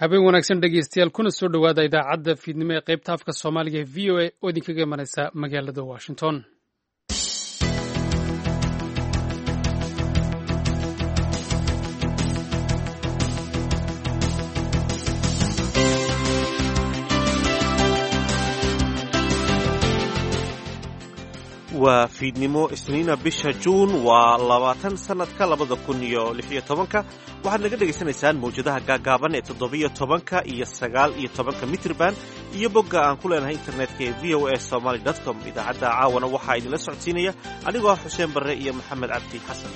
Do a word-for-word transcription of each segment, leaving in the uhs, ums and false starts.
habeen wanaagsan dhegeystayaal kuna soo dhowaada idaacadda fiidnimo ee qaybta afka soomaaliga ee v o a oo idinkaga imanaysa magaalada washington. waa fiidnimo isniina bisha juun waa labaatan sannadka labada kun iyo lix iyo tobanka waxaad naga dhegaysanaysaan mawjadaha gaagaaban ee toddobiyo tobanka iyo sagaal iyo tobanka mitrban iyo bogga aan ku leenahay internetka ee v o a somaly dot com. idaacadda caawana waxaa idinla socodsiinaya anigoo ah xuseen barre iyo maxamed cabdi xasan.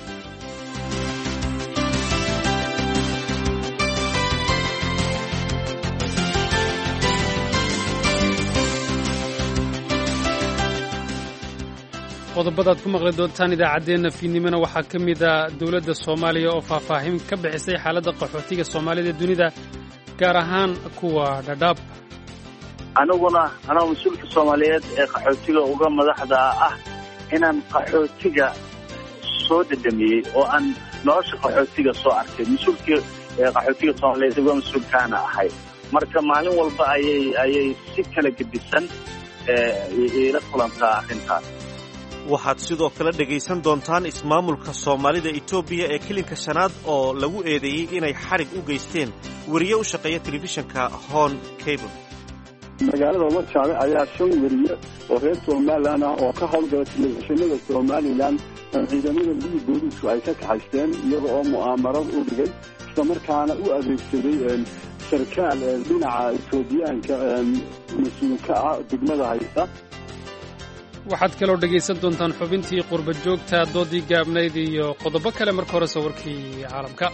qodobadaad ku maqli doontaan idaacaddeenna fiidnimona waxaa ka mid a dowladda soomaaliya oo faahfaahin ka bixisay xaaladda qaxootiga soomaalida dunida gaar ahaan kuwa dhadhaab. aniguna anaa mas-uulka soomaaliyeed ee qaxootiga uga madaxda ah inaan qaxootiga soo dedamiyey oo aan nolosha qaxootiga soo arkay mas-uulkii qaxootiga soomaaliyeed uga mas-uulkaana ahay marka maalin walba ayay ayay si kala gedisan iila kulantaa arrintaas. waxaad sidoo kale dhegaysan doontaan ismaamulka soomaalida etoobiya ee kilinka shanaad oo lagu eedeeyey inay xadhig u geysteen weriye u shaqeeya telefishinka hon cable. magaalada wajaale ayaa shan weriye oo reer somalilan ah oo ka howlgala telefishinada somalilan ciidamada liyi booliisku ay ka kaxaysteen iyaga oo mu'aamarad u dhigay islamarkaana u adeegsaday sarkaal dhinaca etoobiyaanka mas-uulka ah degmada haysta. waxaad kaloo dhegaysan doontaan xubintii qurba joogta doodii gaabnayd iyo qodobo kale marka hore sawirkii caalamka.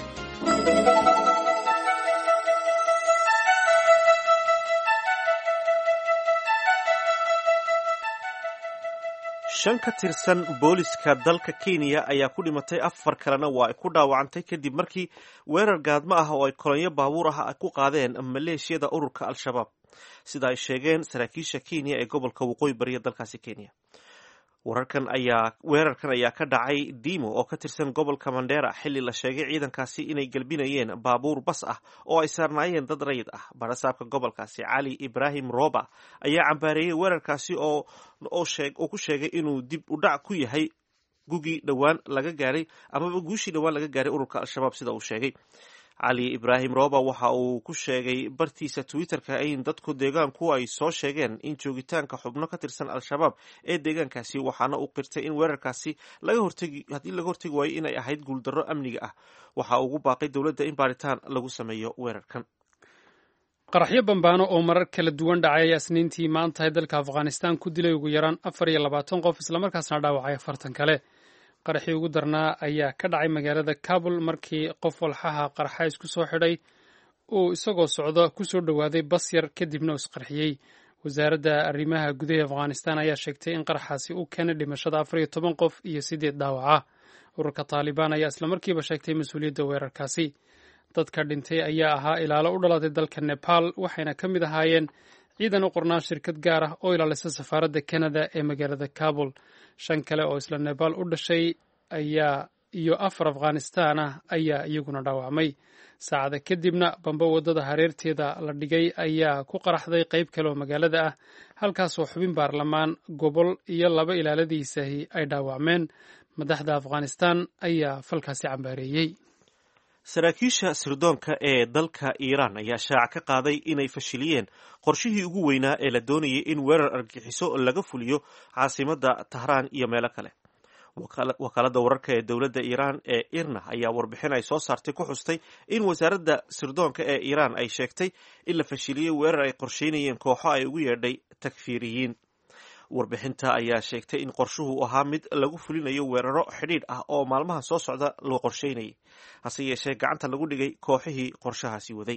shan ka tirsan booliska dalka kenya ayaa ku dhimatay afar kalena waa ay ku dhaawacantay kadib markii weerar gaadmo ah oo ay kolonyo baabuur ah ay ku qaadeen maleeshiyada ururka al-shabaab sida ay sheegeen saraakiisha kenya ee gobolka waqooyi bariya dalkaasi kenya. wararkan ayaa weerarkan ayaa ka dhacay dimo oo ka tirsan gobolka mandera xilli la sheegay ciidankaasi inay gelbinayeen baabuur bas ah oo ay saarnaayeen dad rayid ah. barasaabka gobolkaasi cali ibrahim roba ayaa cambaareeyey weerarkaasi oo oo ku sheegay inuu dib u dhac ku yahay gugii dhowaan laga gaaray amaba guushii dhowaan laga gaaray ururka al-shabaab sida uu sheegay. cali ibrahim roba waxa uu ku sheegay bartiisa twitterka in dadku deegaanku ay soo sheegeen in joogitaanka xubno ka tirsan al-shabaab ee deegaankaasi waxaana uu qirtay in weerarkaasi laga hortegi haddii laga hortegi waayo inay ahayd guuldarro amniga ah. waxa uu ugu baaqay dowladda in baaritaan lagu sameeyo weerarkan. qaraxyo bambaano oo marar kala duwan dhacay ayaa isniintii maantahay dalka afghanistan ku dilay ugu yaraan afar iyo labaatan qof islamarkaasna dhaawacay afartan kale. qaraxii ugu darnaa ayaa ka dhacay magaalada kabul markii qof walxaha qarxa isku soo xidhay uu isagoo socdo ku soo dhowaaday bas yar kadibna isqarxiyey. wasaaradda arrimaha gudaha afghanistan ayaa sheegtay in qaraxaasi uu keenay dhimashada afar iyo toban qof iyo siddeed dhaawaca. ururka taalibaan ayaa islamarkiiba sheegtay mas-uuliyadda weerarkaasi. dadka dhintay ayaa ahaa ilaalo u dhalatay dalka nepal waxayna ka mid ahaayeen ciidan u qornaa shirkad gaar ah oo ilaalisa safaaradda canada ee magaalada kabul. shan kale oo isla nepal u dhashay ayaa iyo afar afghanistan ah ayaa iyaguna dhaawacmay. saacada kadibna bambo waddada hareerteeda la dhigay ayaa ku qaraxday qayb kale oo magaalada ah halkaasoo xubin baarlamaan gobol iyo laba ilaaladiisahi ay dhaawacmeen. madaxda afghanistan ayaa falkaasi cambaareeyey. saraakiisha sirdoonka ee dalka iiraan ayaa shaaca ka qaaday inay fashiliyeen qorshihii ugu weynaa ee la doonayay in weerar argagixiso laga fuliyo caasimadda tahraan iyo meelo kale. wakaaladda wararka ee dowladda iiraan ee irna ayaa warbixin ay soo saartay ku xustay in wasaaradda sirdoonka ee iiraan ay sheegtay in la fashiliyey weerar ay qorsheynayeen kooxo ay ugu yeedhay takfiiriyiin. warbixinta ayaa sheegtay in qorshuhu ahaa mid lagu fulinayo weeraro xidhiidh ah oo maalmaha soo socda loo qorsheynayay, hase yeeshee gacanta lagu dhigay kooxihii qorshahaasi waday.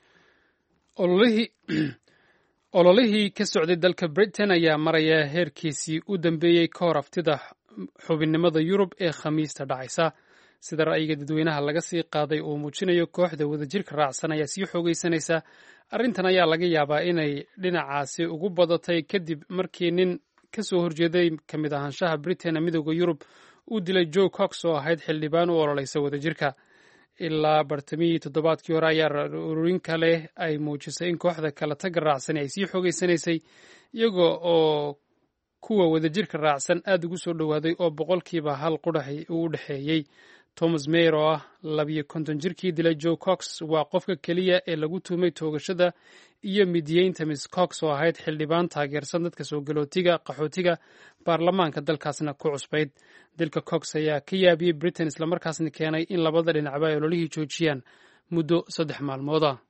ololihii ka socday dalka britain ayaa maraya heerkiisii u dambeeyey ka hor aftida xubinnimada yurub ee khamiista dhacaysa. sida ra'yiga dadweynaha laga sii qaaday uu muujinayo kooxda wadajirka raacsan ayaa sii xoogaysanaysa. arrintan ayaa laga yaabaa inay dhinacaasi ugu badatay kadib markii nin ka soo horjeeday ka mid ahaanshaha britain ee midooda yurub uu dilay joe cox oo ahayd xildhibaan u ololaysa wadajirka. ilaa bartamihii toddobaadkii hore ayaa ururin kale ay muujisay in kooxda kala tagga raacsan ay sii xoogeysanaysay iyaga oo kuwa wadajirka raacsan aad ugu soo dhowaaday oo boqolkiiba hal qudhaxi uu u dhexeeyey. Thomas Mayer oo ah labiyo konton jirkii dilay Joe Cox waa qofka keliya ee lagu tuhmay toogashada iyo midiyeynta Miss Cox oo ahayd xildhibaan taageersan dadka soo galootiga qaxootiga baarlamaanka dalkaasna ku cusbayd. Dilka Cox ayaa ka yaabiyey Britain islamarkaasna keenay in labada dhinacba ay ololihii joojiyaan muddo saddex maalmood ah.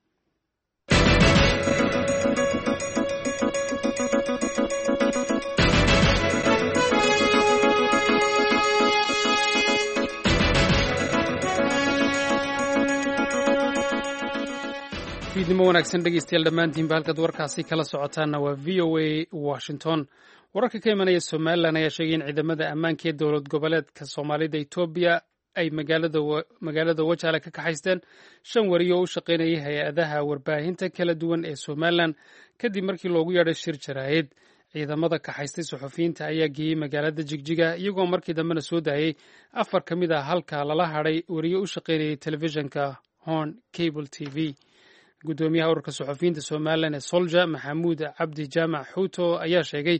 fiidnimo wanaagsan dhegeystayaal dhammaantiinba halkaad warkaasi kala socotaanna waa v o a Washington. wararka ka imanaya Somaliland ayaa sheegay in ciidamada ammaanka ee dowlad goboleedka Soomaalida Itoobiya ay magaalada magaalada Wajaale ka kaxaysteen shan wariyo oo u shaqeynayay hay-adaha warbaahinta kala duwan ee Somaliland kadib markii loogu yeedhay shir jaraa'id. ciidamada kaxaystay suxufiyiinta ayaa geeyey magaalada Jigjiga iyagoo markii dambena soo daayay afar ka mid ah halka lala hadhay wariyo u shaqeynayay telefishinka Horn Cable T V. gudoomiyaha ururka suxufiyiinta Somaliland ee Solja Maxamuud Cabdi Jaamac Xuuto ayaa sheegay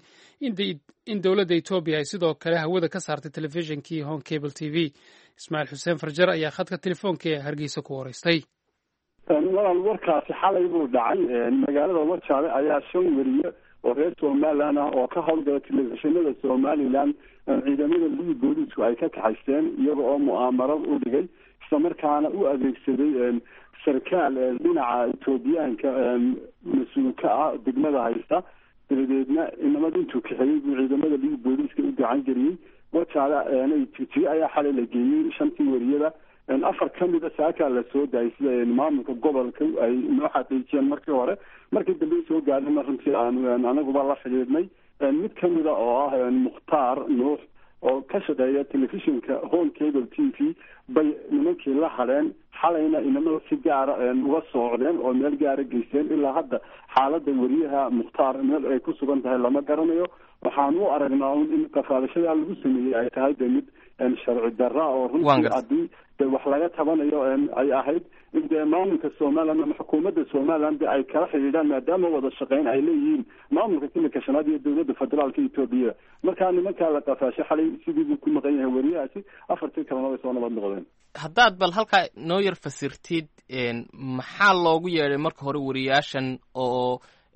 in dowladda Itoobiya ay sidoo kale hawada ka saartay telefishinkii Horn Cable T V. Ismaaciil Xuseen Farjar ayaa khadka telefoonka ee Hargeysa ku wareystay. walaal warkaasi xalay buu dhacay magaalada Wajaale ayaa shan wariye oo reer Somaliland ah oo ka howlgala telefishinada Somaliland ciidamada liiga booliisku ay ka kaxaysteen iyaga oo mu'aamarad u dhigay isla markaana u adeegsaday sarkaal dhinaca Itoobiyaanka mas-uulka ah degmada haysta dabadeedna inamada intuu kaxeeyey buu ciidamada liiga booliiska u gacan geliyey. Wajaale Jigjiga ayaa xalay la geeyey shantii wariyada afar ka mid a saakaa la soo daayay sida maamulka gobolka ay noo xaqiijiyeen markii hore markii dambe soo gaadhayna runtii aan anaguba la xidhiidhnay. mid ka mid a oo ah Mukhtaar Nuux oo ka shaqeeya telefishinka Horn Cable T V bay nimankii la hadheen xalayna inamada si gaara uga socdeen oo meel gaara geysteen. ilaa hadda xaaladda wariyaha Mukhtaar meel ay ku sugan tahay lama garanayo. waxaan u aragnaa in qafaadashada lagu sameeyey ay tahay de mid sharci darra oo runtii haddii de wax laga tabanayo ay ahayd in dee maamulka Somaliland ama xukuumadda Somaliland ay kala xidhiidhaan maadaama wada shaqeyn ay leeyihiin maamulka kilka shanaad iyo dowladda federaalka Itoobiya. markaa nimankaa la qafaashay xalay sidii buu ku maqan yahay wariyahaasi afartii kalena way soo nabad noqdeen. haddaad bal halkaa noo yar fasirtid maxaa loogu yeedhay marka hore wariyaashan oo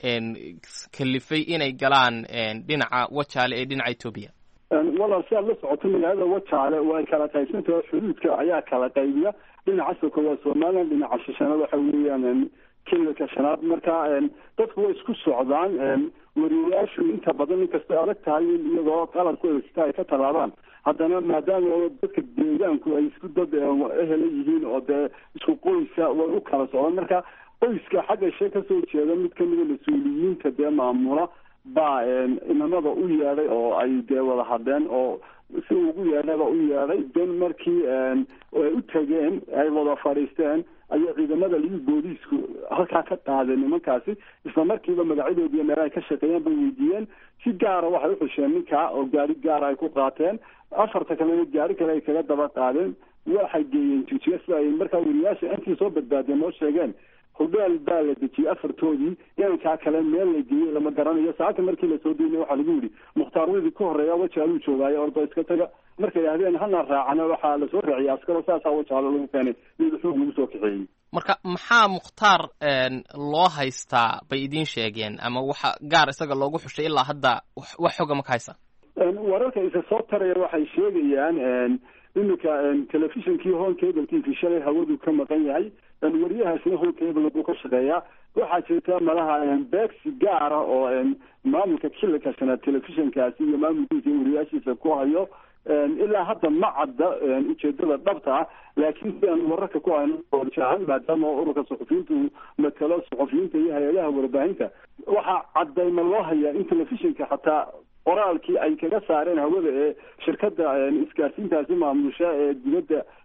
kalifay inay galaan dhinaca Wajaale ee dhinaca Itoobiya? walaal si aad la socoto magaalada Wajaale way kala qaybsantahay xuduudka ayaa kala qaybiya dhinaca soko waa Somaliland dhinaca shanaad waxa weeyaan kilka shanaad. markaa dadku way isku socdaan wariyaashu inta badan inkastoo adag tahay iyagoo qalabkooda sita ay ka tallaabaan haddana maadaama dadka deegaanku ay isku dad ehela yihiin oo dee isku qoysa way u kala socdaan. marka qoyska xagga shay ka soo jeeda mid ka mid a mas-uuliyiinta dee maamula baa inamada u yeedhay oo ay dee wada hadleen oo si ugu yeedhaba u yeedhay den markii ay u tageen ay wada fadhiisteen ayaa ciidamada liiga booliisku halkaa ka qaadeen nimankaasi isla markiiba magacyadoodii meel ay ka shaqeeyeen bay weydiiyeen. si gaara waxay u xusheen ninkaa oo gaari gaara ay ku qaateen afarta kalena gaari kale ay kaga daba qaadeen waxay geeyeen Jigjiga sida ay markaa wariyaasha intii soo badbaadeen oo sheegeen hudheel baa la dejiyey afartoodii inankaa kale meel la geeyey lama garanayo. saaka markii lasoo deynay waxaa lagu yidhi Mukhtaar widi ka horreeya Wajaaluu joogaayo ordo iska taga markay yidhahdeen hana raacana waxaa lasoo raaciyay askaro saasaa Wajaalo lagu keenay iyada xoog lagu soo kaxeeyey. marka maxaa Mukhtaar loo haystaa bay idiin sheegeen ama waxa gaar isaga loogu xushay ilaa hadda wax xoga ma ka haysa? wararka isa soo taraya waxay sheegayaan iminka telefishinkii Horn Cable T V shalay hawadu ka maqan yahay wariyahaasina Horn Cable buu ka shaqeeyaa. waxaa jirta malaha beegsi gaara oo maamulka kilka shanaad telefishinkaasi iyo maamulkiisa wariyaashiisa ku hayo. ilaa hadda ma cadda ujeedada dhabta ah laakiin sidaan wararka ku hayno jaahan maadaama ururka suxufiyiintu matalo suxufiyiinta iyo hay-adaha warbaahinta waxaa caddayma loo hayaa in telefishinka xataa qoraalkii ay kaga saareen hawada ee shirkadda isgaarsiintaasi maamusha ee dibadda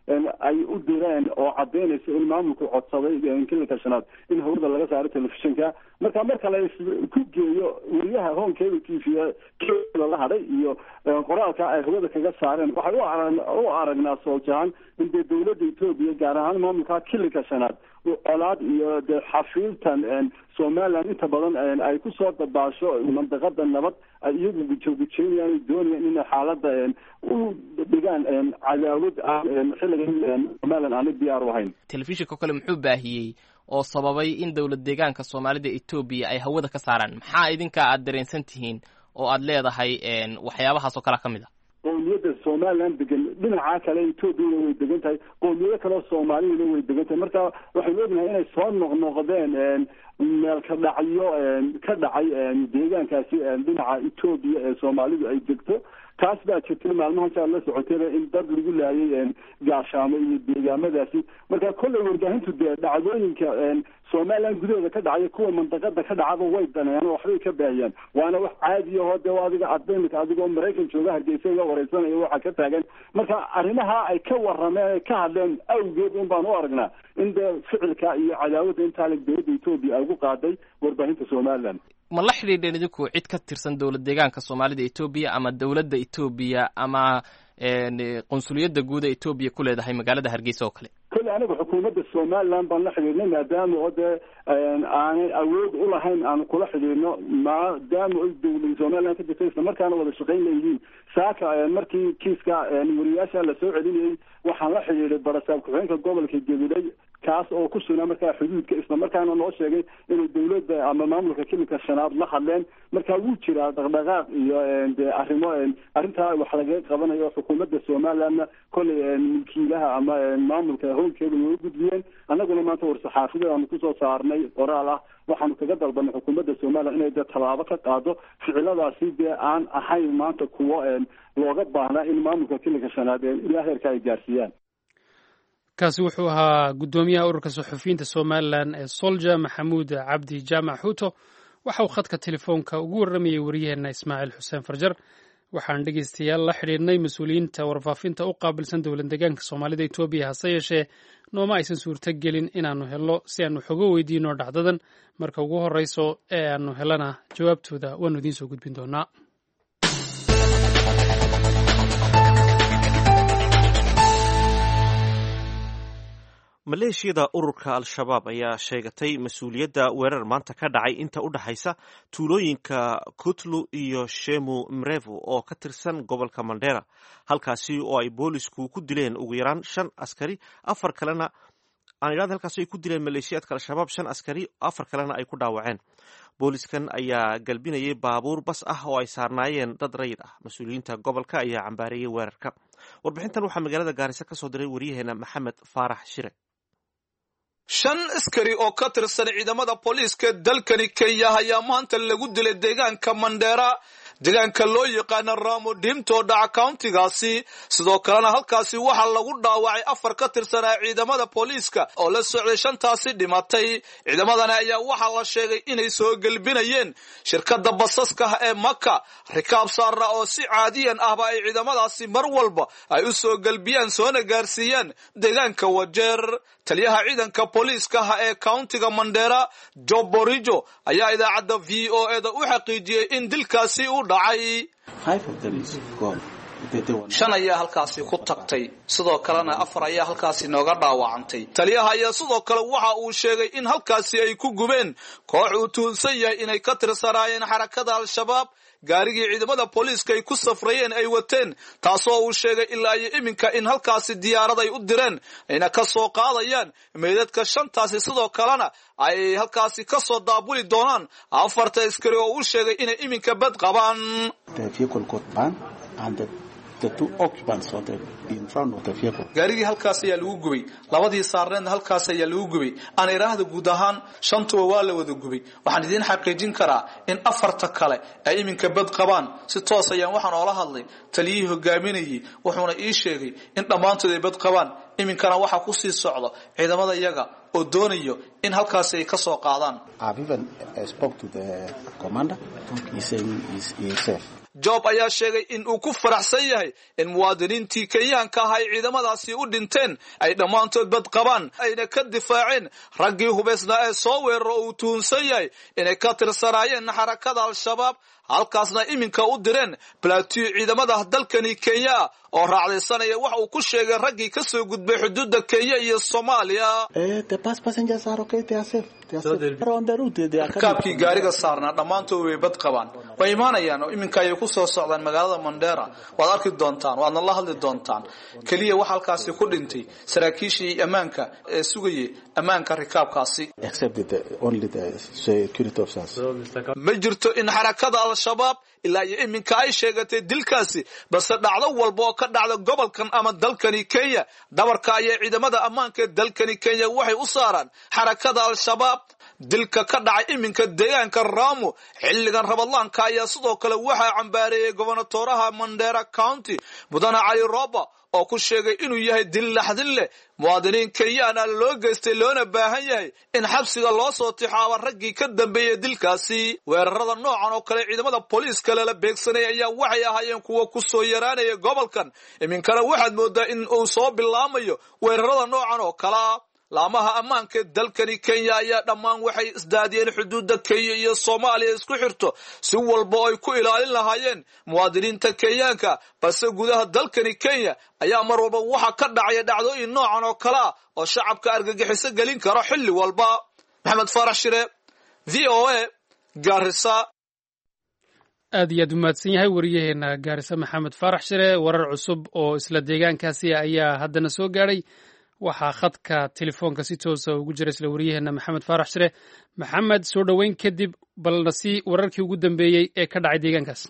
ay u direen oo cadaynaysa in maamulku codsaday kilinka shanaad in hawada laga saaro telefishinka marka marka la ku geeyo wariyaha home cable t v la hadhay iyo qoraalka ay hawada kaga saareen waxay u aragnaa soojaan in dowladda Itoobiya gaar ahaan maamulka kilinka shanaad colaad iyo xafiiltan Somaliland inta badan ay ku soo dabaasho mandaqada nabad ay iyagu joogjeeyaan doonayaan in xaaladda u dhigaan cadaawad xilligan Somaliland aan diyaar u ahayn telefishinka kale muxuu baahiyay oo sababay in dawlad deegaanka Soomaalida Itoobiya ay hawada ka saaraan maxaa idinka aad dareensan tihiin oo aad leedahay waxyaabahaas oo kala kamid ah qowmiyadda Somaliland degan dhinaca kale Itoobiya way degan tahay qowmiyada kale Soomaalida way degan tahay marka waxay leedahay inay soo noqnoqdeen meel ka dhacyo ka dhacay deegaankaasi dhinaca Itoobiya ee Soomaalidu ay degto taas baa jirtay maalmahan saa la socotay in dad lagu laayay gaashaamo iyo deegaamadaasi marka kolley warbaahintu dhacdooyinka Somaliland gudaheeda ka dhacay kuwa mandaqada ka dhacaba way danayaan oo waxbay ka baahiyaan waana wax caadi ah oo de adiga adbeemka adigoo Mareykan jooga Hargeysa uga wareysanayo waxa ka taagan marka arrimaha ay ka warameen ka hadleen awgeed un baan u aragnaa in de ficilka iyo cadaawada inta la dowladda Itoobiya ay ugu qaaday warbaahinta Somaliland ma la xiriireen idinku cid ka tirsan dawlad deegaanka Soomaalida Itoobiya ama dawladda Itoobiya ama ee qonsuliyadda guud ee Itoobiya ku leedahay magaalada Hargeysa oo kale kale anagu xukuumadda Somaliland baan la xiriirnay maadaama oo de aan awood u lahayn aan kula xiriirno maadaama ay dawladda Somaliland ka jirtay markaana wada shaqayn leeyihiin saaka markii kiiska wariyaasha la soo celinayay waxaan la xiriiray barasaab ku-xigeenka gobolka Gabiley kaas oo ku sugnaa markaa xuduudka isla markaana noo sheegay in dawladda ama maamulka kilinka shanaad la hadleen marka wuu jiraa dhaqdhaqaaq iyo arrimo arrinta wax laga qabanayo xukuumadda Somaliland kulli milkiilaha ama maamulka howlkeeda loo gudbiyeen annaguna maanta war-saxaafada aan ku soo saarnay qoraal ah waxaan kaga dalbanay xukuumadda Somaliland inay tallaabo ka qaado ficiladaasi de aan ahayn maanta kuwa looga baahnaa in maamulka kilinka shanaad ilaa heerka ay gaarsiiyaan kaasi wuxuu ahaa gudoomiyaha ururka suxufiyiinta Somaliland ee Solja Maxamuud Cabdi Jaamac Huto waxa uu khadka telefoonka ugu waramayay wariyaheena Ismaaciil Xuseen Farjar waxaan dhageystayaal la xiriirnay mas'uuliyiinta warfaafinta u qaabilsan dawlad deegaanka Soomaalida Itoobiya hase yeeshee nooma aysan suurto gelin inaanu helo si aanu xogo weydiino dhacdadan marka ugu horeyso ee aanu helana jawaabtooda waanu idiin soo gudbin doonaa maleeshiyada ururka al-shabaab ayaa sheegatay mas-uuliyadda weerar maanta ka dhacay inta u dhaxaysa tuulooyinka Kutlu iyo Shemu Mrevu oo ka tirsan gobolka Mandera halkaasi oo ay boolisku ku dileen ugu yaraan shan askari afar kalena aan ilaa halkaasi ay ku dileen maleeshiyadka al-shabaab shan askari afar kalena ay ku dhaawaceen booliskan ayaa galbinayay baabuur bas ah oo ay saarnaayeen dad rayid ah mas-uuliyiinta gobolka ayaa cambaareeyay weerarka warbixintan waxaa magaalada Gaarisa ka soo diray wariyaheena Maxamed Faarax Shire shan askari oo ka tirsan ciidamada booliiska dalkani Kenya ayaa maanta lagu dilay deegaanka Mandera deegaanka loo yaqaan Ramo Dimto dhaca countigaasi sidoo kalena halkaasi waxa lagu dhaawacay afar ka tirsan ciidamada booliiska oo la socday shantaasi dhimatay ciidamadana ayaa waxa la sheegay inay soo galbinayeen shirkadda basaska ee Maka rikaab saara oo si caadiyan ah ba ay ciidamadaasi mar walba ay u soo galbiyaan soona gaarsiiyaan deegaanka Wajeer taliyaha ciidanka booliiska ee countiga Mandera Job Borijo ayaa idaacadda V O A da u xaqiijiyay in dilkaasi uu dhacay shan ayaa halkaasi ku tagtay sidoo kalena afar ayaa halkaasi nooga dhaawacantay taliyaha ayaa sidoo kale waxa uu sheegay in halkaasi ay ku gubeen koox uu tuunsan yahay inay ka tirsanaayeen xarakada al-shabaab gaarigii ciidamada booliiska ay ku safrayeen ay wateen taasoo uu sheegay ilaa iyo iminka in halkaasi diyaarad ay u direen ayna ka soo qaadayaan meedadka shantaasi sidoo kalena ay halkaasi ka soo daabuli doonaan afarta askari oo uu sheegay inay iminka bad qabaan the two occupants of the in front of the vehicle gaarigii halkaas ayaa lagu gubay labadii saarneedna halkaas ayaa lagu gubay aan iraahdo guud ahaan shantuba waa la wada gubay waxaan idin xaqiijin karaa in afarta kale ay iminka bad qabaan si toos ayaan waxaan oola hadlay taliyihii hogaaminayay wuxuuna ii sheegay in dhammaantood ay bad qabaan iminkana waxa ku sii socdo ciidamada iyaga oo doonayo in halkaas ay ka soo qaadaan I've even uh, spoke to the commander he's saying he's, he's safe Job ayaa sheegay in uu ku faraxsan yahay in muwaadiniintii Kenyaanka ah ay ciidamadaasi u dhinteen ay dhammaantood bad qabaan ayna ka difaaceen raggii hubeysnaa ee soo weeraro uu tuhunsan yahay inay ka tirsanaayeen xarakada al-shabaab halkaasna iminka u direen plateau ciidamada dalkani Kenya oo raacdaysanaya wax uu ku sheegay raggii ka soo gudbay xuduudda Kenya iyo Soomaaliya. Eh, the bus passengers are okay, they are safe. They are safe. They're on the route. They are kaabkii gaariga saarnaa dhammaantood way bad qabaan. Way imaanayaan oo iminka ay ku soo socdaan magaalada Mandera. Waad arki doontaan, waadna la hadli doontaan. Kaliya wax halkaasi ku dhintay saraakiishii ammaanka ee sugayay ammaanka rikaabkaasi. except the only the security officers. Ma jirto in xarakada al-shabaab ilaa iyo iminka ay sheegatay dilkaasi balse dhacdo walba oo ka dhacda gobolkan ama dalkani Kenya dabarka ay ciidamada ammaanka dalkani Kenya waxay u saaraan xarakada al-shabaab dilka ka dhacay iminka deegaanka Ramu xilligan Rabadaanka ayaa sidoo kale waxa cambaareeyay gobernatoraha Mandera County Mudane Ali Roba oo ku sheegay inuu yahay dil laxdin leh muwaadiniin Kenyaan loo geystay loona baahan yahay in xabsiga loo soo tixaabo raggii ka dambeeyay dilkaasi. Weerarada noocan oo kale ciidamada booliiska la beegsanay ayaa waxay ahaayeen kuwa ku soo yaraanaya gobolkan iminkana waxaad moodaa in uu soo bilaamayo weerarada noocan oo kala laamaha ammaanka dalkani Kenya ayaa dhammaan waxay isdaadiyeen xuduudda Kenya iyo Soomaaliya isku xirto si walba ay ku ilaalin lahaayeen muwaadiniinta Kenyaanka balse gudaha dalkani Kenya ayaa mar walba waxa ka dhacaya dhacdooyin noocan oo kala oo shacabka argagixiso galin karo xilli walba. Maxamed Farax Shire, V O A, Garissa. aad iyo aad u mahadsan yahay wariyaheena Garissa Maxamed Farax Shire. Warar cusub oo isla deegaankaasi ayaa haddana soo gaadhay. waxaa khadka telefoonka si toosa ugu jira isla wariyaheena Maxamed Farax Shire. Maxamed, soo dhaweyn kadib balna si wararkii ugu dambeeyay ee ka dhacay deegaankaas.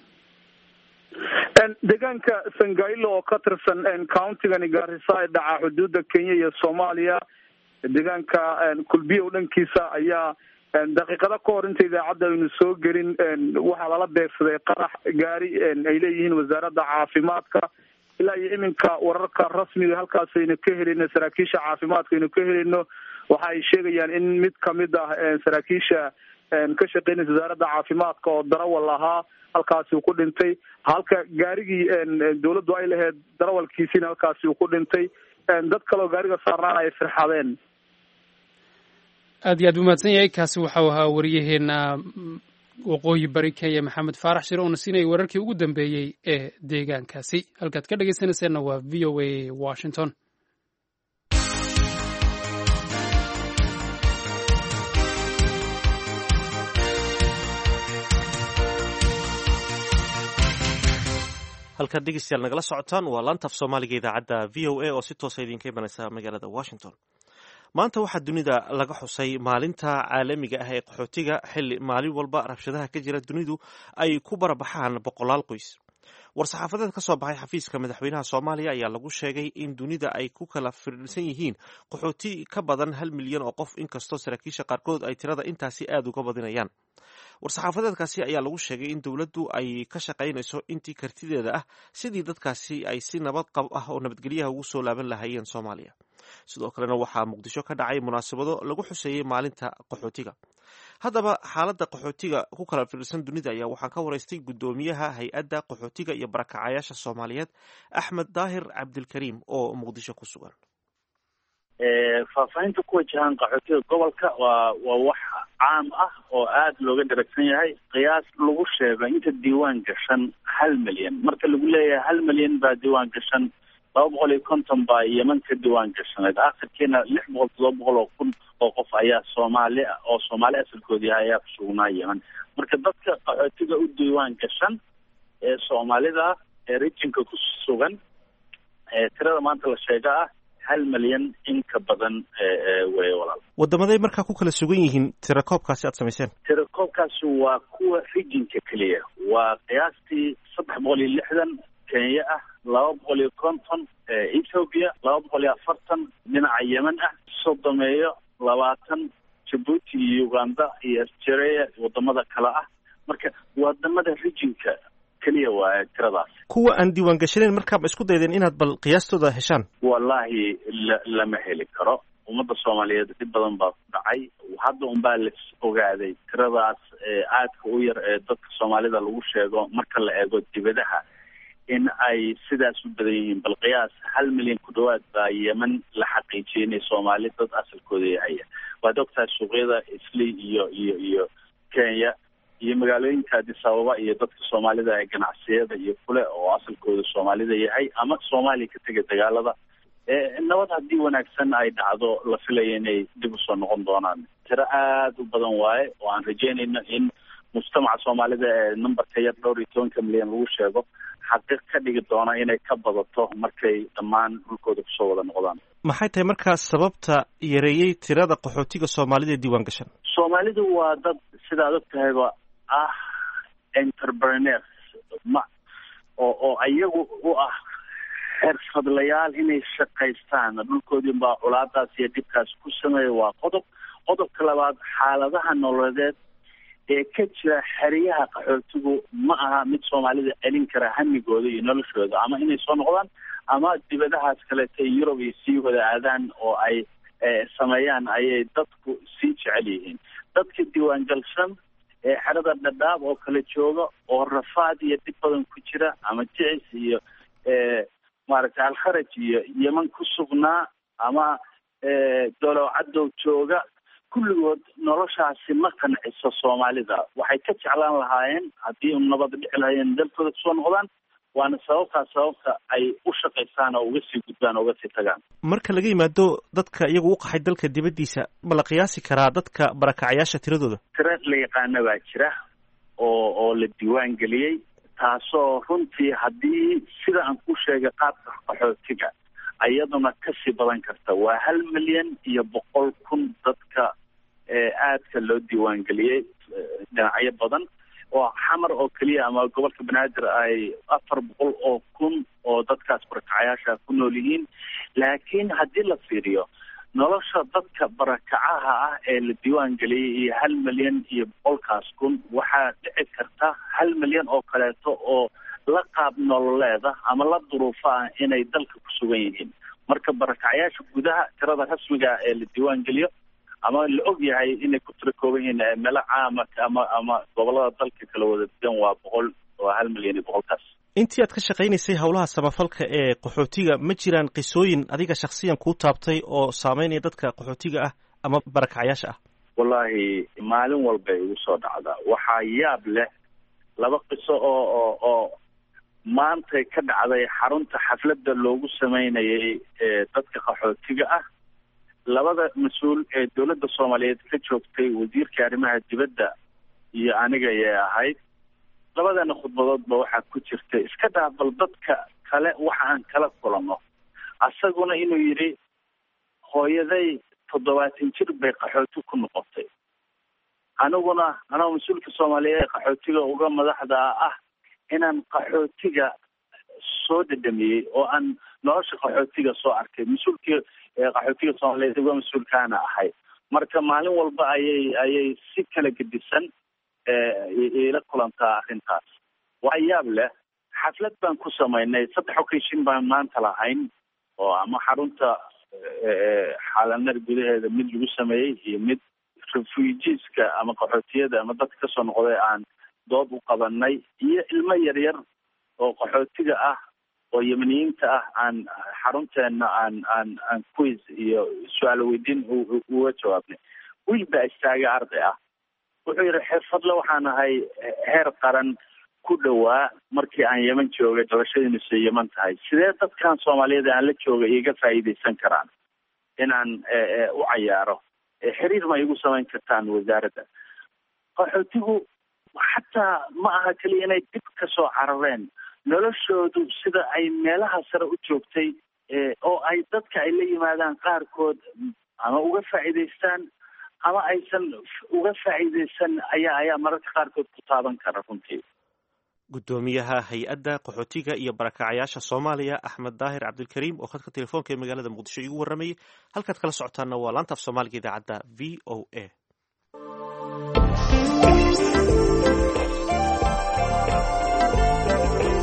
deegaanka Sangailo oo ka tirsan county-gani Garissa ee dhaca xuduudda Kenya iyo Soomaaliya, deegaanka Kulbiyo dhankiisa ayaa daqiiqada ka hor inta idaacadda aynu soo gelin waxaa lala beegsaday qarax gaari ay leeyihiin wasaaradda caafimaadka. ilaa iyo iminka wararka rasmiga halkaas aynu ka helino saraakiisha caafimaadka aynu ka helino waxa ay sheegayaan in mid kamid ah saraakiisha ka shaqeynaysa wasaaradda caafimaadka oo darawal ahaa halkaasi uu ku dhintay, halka gaarigii dawladdu ay lahayd darawalkiisiina halkaasi uu ku dhintay. dad kaloo gaariga saarnaan ay firxadeen. aad iyo aad u mahadsan yahay. kaasi waxau ahaa wariyaheena waqooyi bari Kenya Maxamed Farax Shire oo nasinay wararkii ugu dambeeyay ee deegaankaasi. halkaad ka dhageysanaysaana waa V O A Washington. halkaad dhegeystayaal nagala socotaan waa laanta af Soomaaliga idaacadda V O A oo si toos ah idinka imanaysa magaalada Washington. maanta waxaa dunida laga xusay maalinta caalamiga ah ee qaxootiga xilli maalin walba rabshadaha ka jira dunidu ay ku barabaxaan boqolaal qoys. war-saxaafadeed ka soo baxay xafiiska madaxweynaha Soomaaliya ayaa lagu sheegay in dunida ay ku kala firirsan yihiin qaxooti ka badan hal milyan oo qof inkastoo saraakiisha qaarkood ay tirada intaasi aad uga badinayaan. war-saxaafadeedkaasi ayaa lagu sheegay in dowladdu ay ka shaqaynayso intii kartideeda ah sidii dadkaasi ay si nabad qab ah oo nabadgelyaha ugu soo laaban lahaayeen Soomaaliya. sidoo kalena waxaa Muqdisho ka dhacay munaasabado lagu xuseeyay maalinta qaxootiga. haddaba xaaladda qaxootiga ku kala firirsan dunida ayaa waxaan ka waraystay guddoomiyaha hay-adda qaxootiga iyo barakacayaasha Soomaaliyeed Axmed Daahir Cabdilkariim oo Muqdisho ku sugan. faahfaahinta ku wajahan qaxootiga gobolka waa waa wax caam ah oo aad looga daragsan yahay. qiyaas lagu sheego inta diiwaan gashan hal milyan. marka lagu leeyahay hal milyan baa diiwaan gashan, laba boqol iyo konton baa Yemen ka diiwaan gashaneed. akhirkiina lix boqol todoba boqol oo kun oo qof ayaa Soomaali oo Soomaali asalkooda yahay ayaa ku sugnaa Yemen. marka dadka qaxootiga u diiwaan gashan ee Soomaalida ee regionka ku sugan ee tirada maanta la sheega ah hal milyan in ka badan way walaal. wadamaday markaa ku kala sugan yihiin tirakoobkaasi aad samayseen? tirakoobkaasi waa kuwa regionka keliya, waa qiyaastii saddex boqol iyo lixdan Kenya ah, laba boqol iyo konton Ethiopia, laba boqol iyo afartan dhinaca Yemen ah, sodomeeyo labaatan Djibouti iyo Uganda iyo Eritrea wadamada kale ah. marka wadamada regionka kaliya waa tiradaas. kuwa aan diiwaan gashanayn markaa ma isku daydeen inaad bal qiyaastooda heshaan? wallahi lama heli karo. ummadda soomaaliyeed dhib badan baa ku dhacay. Hadda unbaa la ogaaday tiradaas aadka u yar ee dadka soomaalida lagu sheego marka la eego dibadaha in ay sidaas u badan yihiin. Bal qiyaas hal milyan ku dhawaad baa yemen la xaqiijiyay inay soomaali dad asalkooda yahay. Waad ogtahay suuqyada Islii iyo iyo iyo Kenya iyo magaalooyinka Addis Ababa iyo dadka soomaalida ee ganacsiyada iyo kule oo asalkooda soomaalida yahay ama Soomaaliya ka tegay dagaalada. Nabad haddii wanaagsan ay dhacdo la filayo inay dib usoo noqon doonaan. Tiro aad u badan waaye oo aan rajeynayno in mujtamaca soomaalida ee numberka yar dhowr iyo tobanka milyan lagu sheego xaqiiq ka dhigi doona inay ka badato markay dhammaan dhulkooda kusoo wada noqdaan. maxay tahay markaas sababta yareeyey tirada qaxootiga soomaalida ee diiwaan gashan? Soomaalidu waa dad sidaad og tahayba ah entrepreneurs ma oo oo iyagu u ah xirfadlayaal inay shaqaystaan. dhulkoodii baa culaadaas iyo dhibkaas ku sameeya. waa qodob qodobka labaad, xaaladaha nololeed ee ka jira xeryaha qaxootigu ma aha mid soomaalida celin kara hamigooda iyo noloshooda, ama inay soo noqdaan ama dibadahaas kaleeta Yurub iyo sii wada aadaan oo ay sameeyaan ayay dadku sii jecel yihiin. dadka diiwaan galsan ee xerada Dadaab oo kala jooga oo rafaad iyo dhib badan ku jira ama jicis iyo maaragtay alkharaj iyo Yemen ku sugnaa ama dowlad cadow jooga, kulligood noloshaasi ma qanciso soomaalida. waxay ka jeclaan lahaayeen haddii u nabad dhici lahaayeen dalkooda kusoo noqdaan, waana sababtaas sababta ay u shaqaysaan oo uga sii gudbaan oo uga sii tagaan. marka laga yimaado dadka iyagu u qaxay dalka dibaddiisa, ma la qiyaasi karaa dadka barakacayaasha tiradooda? tira la yaqaana baa jira oo oo la diiwaan geliyey, taasoo runtii haddii sida aan ku sheegay qaabka qaxootiga iyaduna kasii badan karta. waa hal milyan iyo boqol kun dadka aadka loo diiwaan geliyey dhinacyo badan, oo xamar oo keliya ama gobolka banaadir ay afar boqol oo kun oo dadkaas barakacayaasha ku nool yihiin. laakiin haddii la fiiriyo nolosha dadka barakacaha ah ee la diiwaan geliyey iyo hal milyan iyo boqolkaas kun, waxaa dhici karta hal milyan oo kaleeto oo la qaab nololeeda ama la duruufa ah inay dalka ku sugan yihiin. marka barakacayaasha gudaha tirada rasmiga ee la diiwaan geliyo ama la og yahay inay ku tiro kooban yihiin meelo caama ama ama gobolada dalka kala wada degan waa boqol waa hal milyan iyo boqolkaas. intii aad ka shaqaynaysay howlaha samafalka ee qaxootiga, ma jiraan qisooyin adiga shakhsiyan kuu taabtay oo saameynaya dadka qaxootiga ah ama barakacayaasha ah? wallaahi maalin walba igu soo dhacda. waxaa yaab leh laba qiso oo oo oo maantay ka dhacday xarunta xafladda loogu sameynayay dadka qaxootiga ah. labada mas-uul ee dowladda Soomaaliyeed ka joogtay, wasiirka arrimaha dibadda iyo aniga ayay ahayd. labadana khudbadoodba waxaa ku jirta iska dhaafal dadka kale waxa aan kala kulano. asaguna inuu yidhi hooyaday toddobaatan jir bay qaxooti ku noqotay. aniguna anaa mas-uulka Soomaaliyeed ee qaxootiga uga madaxda ah inaan qaxootiga soo dhadhamiyey oo aan nolosha qaxootiga soo arkay. mas-uulkii qaxootiga Soomaaliyeed uga mas-uulkaana ahay. marka maalin walba ayay ayay si kala gedisan ila kulantaa arrintaas. waa yaab leh. xaflad baan ku samaynay, saddex occasion baan maanta lahayn oo ama xarunta xaalanar gudaheeda mid lagu sameeyey iyo mid refugeeska ama qaxootiyada ama dadka kasoo noqday aan dood u qabanay, iyo ilmo yaryar oo qaxootiga ah oo yemeniyiinta ah aan xarunteena aan aan aan quiz iyo su-aalo weydiin uga jawaabnay. wiil baa istaagay arday ah, wuxuu yidhi xirfadle waxaan ahay heer qaran ku dhowaa markii aan Yemen joogay, dhalashadiinu say Yemen tahay. sidee dadkan Soomaaliyeed aan la joogay iga faa'iidaysan karaan inaan u cayaaro? xiriir ma igu samayn kartaan wasaaradda? qaxootigu xataa ma aha keliya inay dib ka soo carareen, noloshoodu sida ay meelaha sare u joogtay oo ay dadka ay la yimaadaan qaarkood ama uga faa'iidaystaan ama aysan uga faa'iidaysan ayaa ayaa mararka qaarkood ku taaban kara runtii. guddoomiyaha hay-adda qaxootiga iyo barakacayaasha Soomaaliya Axmed Daahir Cabdilkariim oo khadka telefoonka ee magaalada Muqdisho igu warramayay. halkaad kala socotaana waa laanta af Soomaaliga idaacadda V O A.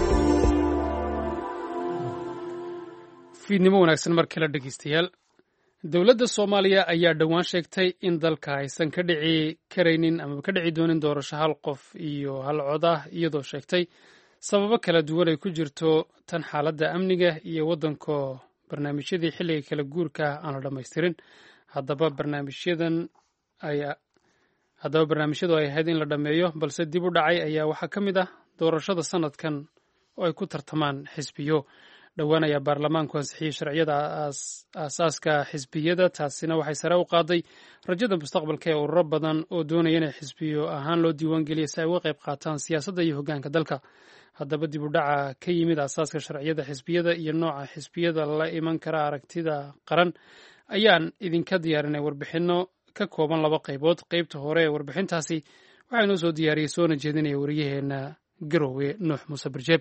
fiidnimo wanaagsan mar kale dhegeystayaal. dowladda soomaaliya ayaa dhowaan sheegtay in dalka aysan ka dhici karaynin amaba ka dhici doonin doorasho hal qof iyo hal cod ah iyadoo sheegtay sababo kala duwan ay ku jirto tan xaaladda amniga iyo waddanko barnaamijyadii xilliga kala guurka aan la dhammaystirin haddaba barnaamijyadan ay haddaba barnaamijyadu ay ahayd in la dhammeeyo balse dib u dhacay ayaa waxaa ka mid ah doorashada sanadkan oo ay ku tartamaan xisbiyo dhowaan ayaa baarlamaanku ansixiyey sharciyada aasaaska xisbiyada taasina waxay sare u qaaday rajada mustaqbalka ee ururo badan oo doonaya inay xisbiyo ahaan loo diiwaangeliya si ay uga qayb qaataan siyaasadda iyo hoggaanka dalka haddaba dib u dhaca ka yimid aasaaska sharciyada xisbiyada iyo nooca xisbiyada la iman kara aragtida qaran ayaan idinka diyaarinay warbixinno ka kooban laba qaybood qaybta hore ee warbixintaasi waxaa inoo soo diyaariyey soona jeedinaya wariyaheenna garowe nuux muuse barjeeb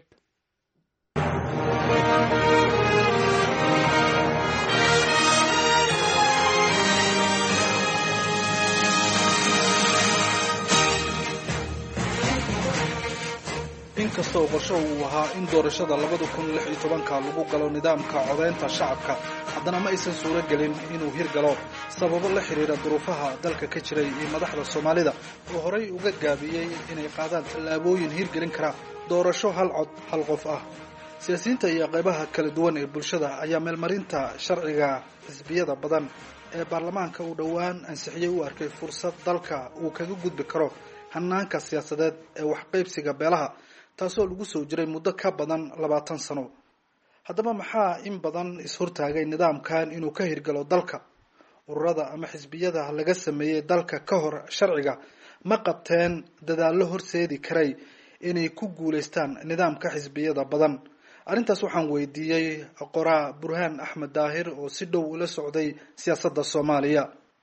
inkasta oo qorsho uu ahaa in doorashada labada kun lix iyo tobanka lagu galo nidaamka codeynta shacabka haddana ma aysan suuro gelin inuu hirgalo sababo la xiriira duruufaha dalka ka jiray iyo madaxda soomaalida oo horay uga gaabiyey inay qaadaan tallaabooyin hirgelin kara doorasho hal cod hal qof ah siyaasiyiinta iyo qaybaha kala duwan ee bulshada ayaa meelmarinta sharciga xisbiyada badan ee baarlamaanka uu dhowaan ansixiyey u arkay fursad dalka uu kaga gudbi karo hanaanka siyaasadeed ee waxqaybsiga beelaha taasoo lagu soo jiray muddo ka badan labaatan sano haddaba maxaa in badan is-hortaagay nidaamkan inuu ka hirgalo dalka ururada ama xisbiyada laga sameeyey dalka ka hor sharciga ma qabteen dadaallo horseedi karay inay ku guulaystaan nidaamka xisbiyada badan arrintaas waxaan weydiiyey qoraa burhaan axmed daahir oo si dhow ula socday siyaasadda soomaaliya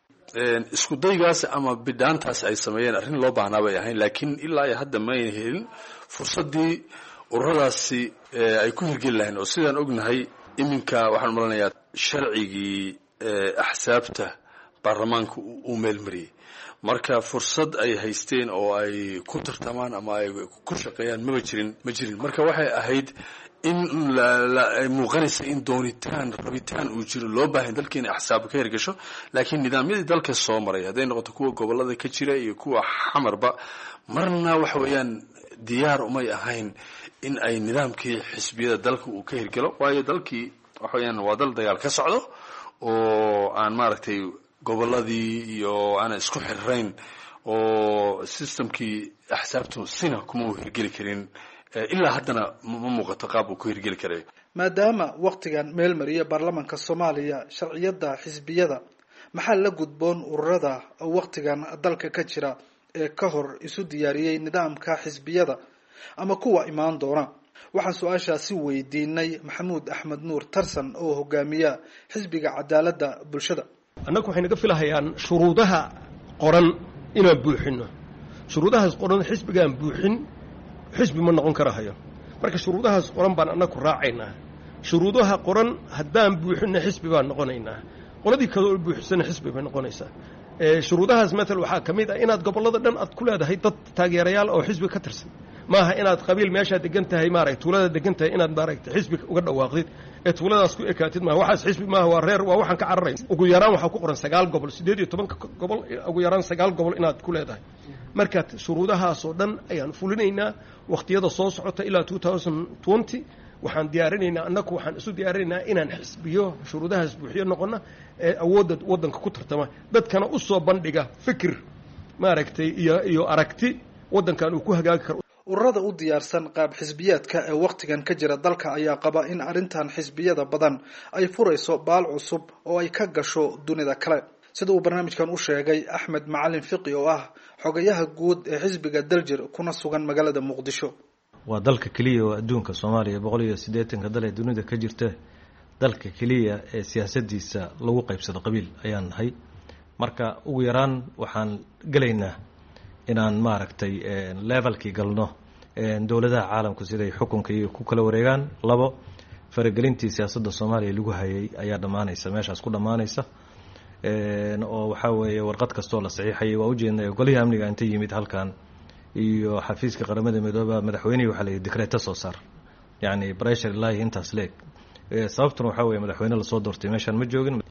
isku daygaas ama bidhaantaas ay sameeyeen arrin loo baahnaa bay ahayn laakiin ilaa iyo hadda mayna helin fursaddii ururadaasi ay ku hirgeli lahayn oo sidaan ognahay iminka waxaan malanayaa sharcigii axsaabta baarlamaanka uu meelmariyey marka fursad ay haysteen oo ay ku tartamaan ama ay ku shaqeeyaan maba jirin ma jirin marka waxay ahayd in ay muuqanaysa in doonitaan rabitaan uu jiro loo baahan dalka inay axsaab ka hirgasho laakiin nidaamyadii dalka soo maray hadday noqoto kuwa gobolada ka jira iyo kuwa xamarba marna waxa weeyaan diyaar umay ahayn in ay nidaamkii xisbiyada dalka uu ka hirgalo waayo dalkii waxa weeyaan waa dal dagaal ka socdo oo aan maaragtay goboladii iyo aan isku xirrayn oo systemkii axsaabtu sina kuma uu hirgeli karin ilaa haddana ma muuqato qaab uu ku hirgeli karayo maadaama waqtigan meel mariya baarlamaanka soomaaliya sharciyada xisbiyada maxaa la gudboon ururada waqtigan dalka ka jira ee ka hor isu diyaariyey nidaamka xisbiyada ama kuwa imaan doona waxaan su-aashaasi weydiinay maxamuud axmed nuur tarsan oo hogaamiya xisbiga cadaaladda bulshada annagu waxay naga filahayaan shuruudaha qoran inaan buuxino shuruudahaas qoran xisbigaan buuxin xisbi ma noqon karahayo marka shuruudahaas qoran baan annagu raacaynaa shuruudaha qoran haddaan buuxinna xisbi baan noqonaynaa qoladii kaloo buuxisana xisbi bay noqonaysaa shuruudahaas matal waxaa ka mid ah inaad gobollada dhan aad ku leedahay dad taageerayaal oo xisbi ka tirsan maaha inaad qabiil meeshaa degan tahay maaragtay tuulada degan tahay inaad maaragtay xisbi uga dhawaaqdid ee tuuladaas ku ekaatid maaha waxaas xisbi maaha waa reer waa waxaan ka cararayn ugu yaraan waxaa ku qoran sagaal gobol siddeed iyo tobanka gobol ugu yaraan sagaal gobol inaad ku leedahay marka shuruudahaasoo dhan ayaan fulinaynaa waqtiyada soo socota ilaa two thousand twenty waxaan diyaarinaynaa annagu waxaan isu diyaarinaynaa inaan xisbiyo shuruudahaas buuxiyo noqona ee awoodda waddanka ku tartama dadkana u soo bandhiga fikir maaragtay iyo iyo aragti waddankan uu ku hagaagi karo ururada u diyaarsan qaab xisbiyaadka ee waqtigan ka jira dalka ayaa qaba in arrintan xisbiyada badan ay furayso baal cusub oo ay ka gasho dunida kale sida uu barnaamijkan u sheegay axmed macalin fiqi oo ah xogayaha guud ee xisbiga daljir kuna sugan magaalada muqdisho waa dalka keliya oo adduunka soomaaliya boqol iyo siddeetanka dal ee dunida ka jirta dalka keliya ee siyaasadiisa lagu qaybsado qabiil ayaan nahay marka ugu yaraan waxaan gelaynaa inaan maaragtay levelkii galno dowladaha caalamku siday xukunka iyo ku kala wareegaan labo faragelintii siyaasadda soomaaliya lagu hayay ayaa dhammaanaysa meeshaas ku dhammaanaysa oo waxaa weeye warqad kastoo la saxiixayay waa ujeednay golihii amniga inta yimid halkan iyo xafiiska qaramada midooba madaxweynihii waxaa la yidhi decreto soo saar yacni pressure ilaahi intaas leeg sababtuna waxaa weeye madaxweyne lasoo doortay meeshaan ma joogin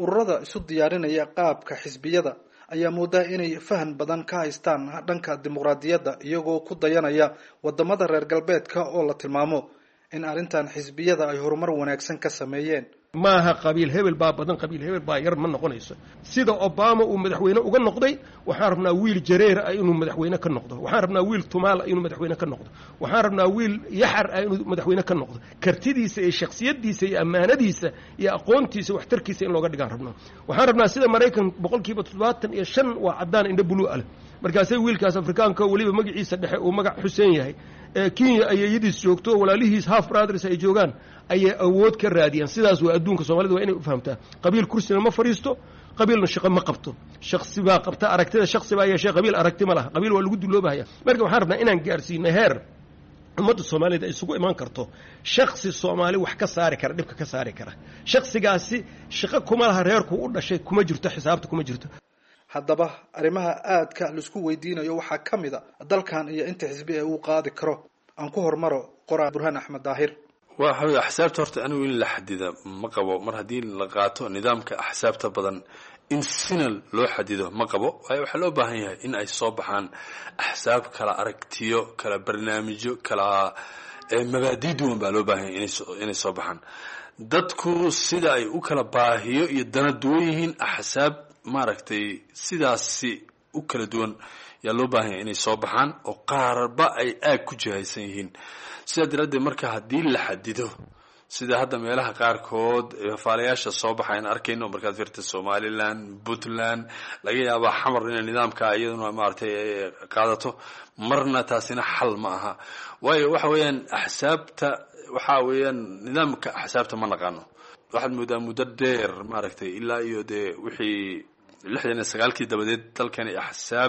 ururada isu diyaarinaya qaabka xisbiyada ayaa moodaa inay fahan badan ka haystaan dhanka dimuqraadiyadda iyagoo ku dayanaya wadamada reer galbeedka oo la tilmaamo in arrintan xisbiyada ay horumar wanaagsan ka sameeyeen. maaha qabiil hebel baa badan qabiil hebel baa yar ma noqonayso. sida Obama uu madaxweyne uga noqday waxaan rabnaa wiil jareer ah inuu madaxweyne ka noqdo, waxaan rabnaa wiil tumaal ah inuu madaxweyne ka noqdo, waxaan rabnaa wiil yaxar ah inuu madaxweyne ka noqdo. kartidiisa iyo shakhsiyadiisa iyo amaanadiisa iyo aqoontiisa waxtarkiisa in looga dhigaan rabnaa. waxaan rabnaa sida Mareykan boqolkiiba toddobaatan iyo shan waa cadaan indho blue ah markaasay wiilkaas Afrikaanka waliba magaciisa dhexe uu magac Xuseen yahay Kenya ayayadiis joogto walaalihiis half brothers ay joogaan ayay awood ka raadiyaan. sidaas waa adduunka Soomaalida waa inay u fahamtaa. qabiil kursina ma fariisto, qabiilna shaqo ma qabto. shakhsi baa qabta aragtida, shakhsi baa yeeshay qabiil aragti ma laha. qabiil waa lagu duloobaya. marka waxaan rabnaa inaan gaarsiino heer ummadda Soomaalida ay isugu imaan karto shakhsi Soomaali wax ka saari kara, dhibka ka saari kara. shakhsigaasi shaqo kuma laha, reerku u dhashay kuma jirto, xisaabta kuma jirto. haddaba arrimaha aadka la isku weydiinayo waxaa ka mid a dalkan iyo inta xisbi ee uu qaadi karo. aan ku hormaro qoraa Burhaan Axmed Daahir. waa xawil axsaabta horta anigu in la xadida ma qabo. mar haddii la qaato nidaamka axsaabta badan in sina loo xadido ma qabo. waayo waxaa loo baahan yahay in ay soo baxaan axsaab kala aragtiyo, kala barnaamijyo, kala mabaadii duwan baa loo baahan yahay inay soo baxaan. dadku sida ay u kala baahiyo iyo dana duwan yihiin axsaab maaragtay sidaasi u kala duwan yaa loo baahan yahay inay soo baxaan oo qaarba ay aag ku jihaysan yihiin. sidaa daraaddeed marka haddii la xadido sida hadda meelaha qaarkood faalayaasha soo baxayn arkayno markaad fiirta Somaliland, Puntland, laga yaabaa xamar inay nidaamka iyaduna maaragtay qaadato, marna taasina xal ma aha. waayo waxa weeyaan axsaabta waxa weeyaan nidaamka axsaabta ma naqaano. waxaad moodaa muddo dheer maaragtay ilaa iyo dee wixii lixdan iyo sagaalkii dabadeed dalkani axsaab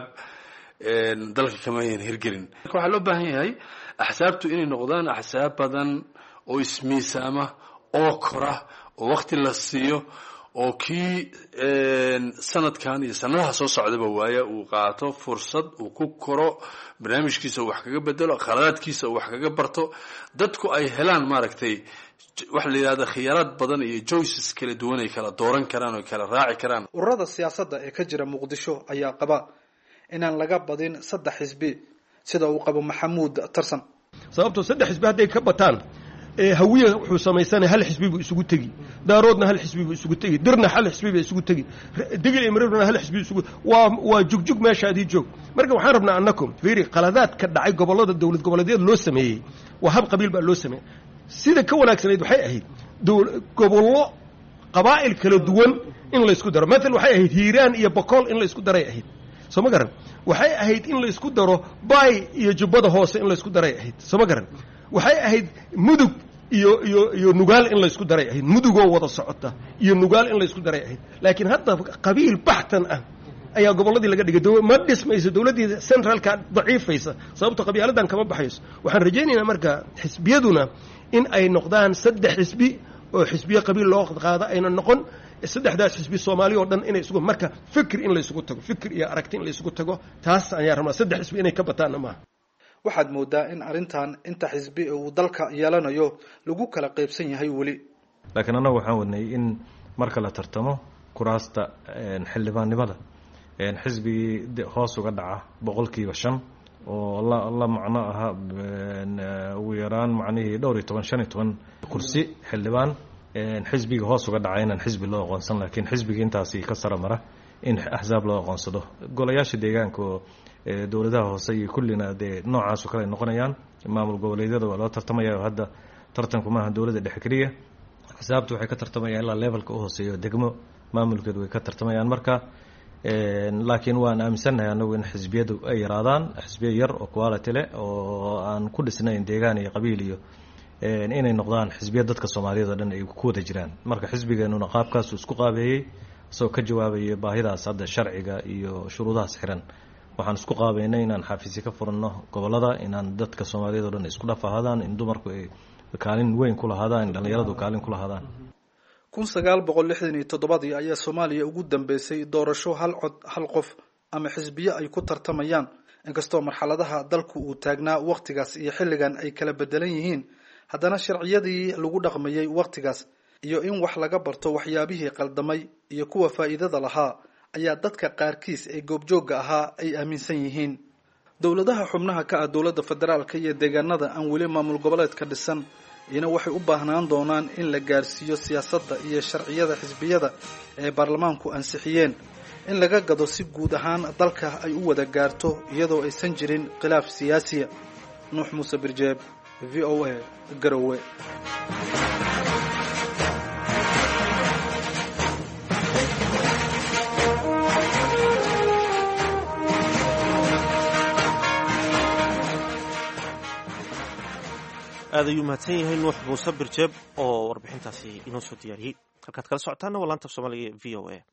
dalka kama ayan hirgelin. marka waxaa loo baahan yahay axsaabtu inay noqdaan axsaab badan oo ismiisaama oo kora oo waqti la siiyo oo kii sanadkan iyo sanadaha soo socdaba waaya uu qaato fursad uu ku koro, barnaamijkiisa uu wax kaga bedelo, khaladaadkiisa uu wax kaga barto, dadku ay helaan maaragtay waxa la yiraahdo khiyaaraad badan iyo choices kala duwan ay kala dooran karaan oo kala raaci karaan. ururada siyaasadda ee ka jira Muqdisho ayaa qaba inaan laga badin saddex xisbi sida uu qabo Maxamuud Tarsan. sababtoo saddex xisbi hadday ka bataan ee hawiye wuxuu samaysanay hal xisbi buu isugu tagi, daaroodna hal xisbi buu isugu tagi, dirna hal xisbi buu isugu tagi, digil imrana hal xisbi isugu waa waa jugjug meeshaadii joog. marka waxaan rabnaa annakum fiiri qaladaad ka dhacay gobolada dawlad goboleedyada loo sameeyay waa hab qabiil baa loo sameeyay. sida ka wanaagsanayd waxay ahayd gobollo qabaa'il kala duwan in la isku daro. matal waxay ahayd Hiiraan iyo Boqol in la isku daray ahayd, soo ma garan. waxay ahayd in la isku daro Baay iyo Jubbada Hoose in la isku daray ahayd, soo ma garan. waxay ahayd Mudug iyo iyo iyo Nugaal in la isku daray ahayd, Mudugoo wada socota iyo Nugaal in la isku daray ahayd. laakiin hadda qabiil baxtan ah ayaa goboladii laga dhigay. ma dhismayso dawladii centralka daciifaysa sababtoo qabiiladan kama baxayso. waxaan rajaynaynaa marka xisbiyaduna in ay noqdaan saddex xisbi oo xisbiye qabiil loo qaado ayna noqon saddexdaas xisbi Soomaali oo dhan inay isugu marka fikir in la isugu tago, fikir iyo aragti in la isugu tago. taas ayaan rabnaa saddex xisbi inay ka bataan ma. waxaad moodaa in arrintan inta xisbi uu dalka yeelanayo lagu kala qaybsan yahay weli. laakiin anagu waxaan wadnay in marka la tartamo kuraasta xildhibaannimada xisbigii hoos uga dhaca boqolkiiba shan oo la la macno aha ugu yaraan macnihii dhowr iyo toban shan iyo toban kursi xildhibaan xisbiga hoos uga dhacay inaan xisbi loo aqoonsan, laakiin xisbiga intaasi ka sara mara in axsaab loo aqoonsado. golayaasha deegaanka oo dowladaha hoose iyo kullina dee noocaas oo kale ay noqonayaan. maamul goboleedyada waa loo tartamaya. hadda tartanku maaha dowladda dhexe keliya, axsaabtu waxay ka tartamayaan ilaa levelka u hooseeyo degmo maamulkeedu way ka tartamayaan. marka laakiin waan aaminsannahay anagu in xisbiyadu ay yaraadaan, xisbiya yar oo quality leh oo aan ku dhisnayn deegaan iyo qabiil iyo inay noqdaan xisbiya dadka Soomaaliyeed oo dhan ay ku wada jiraan. marka xisbigeenuna qaabkaas uu isku qaabeeyay soo ka jawaabaya baahidaas hadda sharciga iyo shuruudahaas xiran. waxaan isku qaabeynay inaan xafiisyo ka furano gobolada, inaan dadka Soomaaliyeed oo dhan isku dhafaadaan, in dumarku ay kaalin weyn ku lahaadaan, in dhalinyaradu kaalin ku lahaadaan. kun sagaal boqol lixdan iyo toddobadii ayaa Soomaaliya ugu dambeysay doorasho hal cod hal qof ama xisbiye ay ku tartamayaan. inkastoo marxaladaha dalku uu taagnaa waqtigaas iyo xilligan ay kala bedelan yihiin, haddana sharciyadii lagu dhaqmayay waqtigaas iyo in wax laga barto waxyaabihii qaldamay iyo kuwa faa'iidada lahaa ayaa dadka qaarkiis ee goobjoogga ahaa ay aaminsan yihiin. dowladaha xubnaha ka ah dowladda federaalka iyo deegaanada aan weli maamul goboleedka dhisan iyana waxay u baahnaan doonaan in la gaarsiiyo siyaasadda iyo sharciyada xisbiyada ee baarlamaanku ansixiyeen in laga gado si guud ahaan dalka ay u wada gaarto iyadoo aysan jirin khilaaf siyaasiya. nuux muuse birjeeb, v o a, garowe. aad ayuu mahadsan yahay nuux muuse birjeeb oo warbixintaasi inoo soo diyaariyey. halkaad kala socotaana waa laanta af soomaaliga v o a.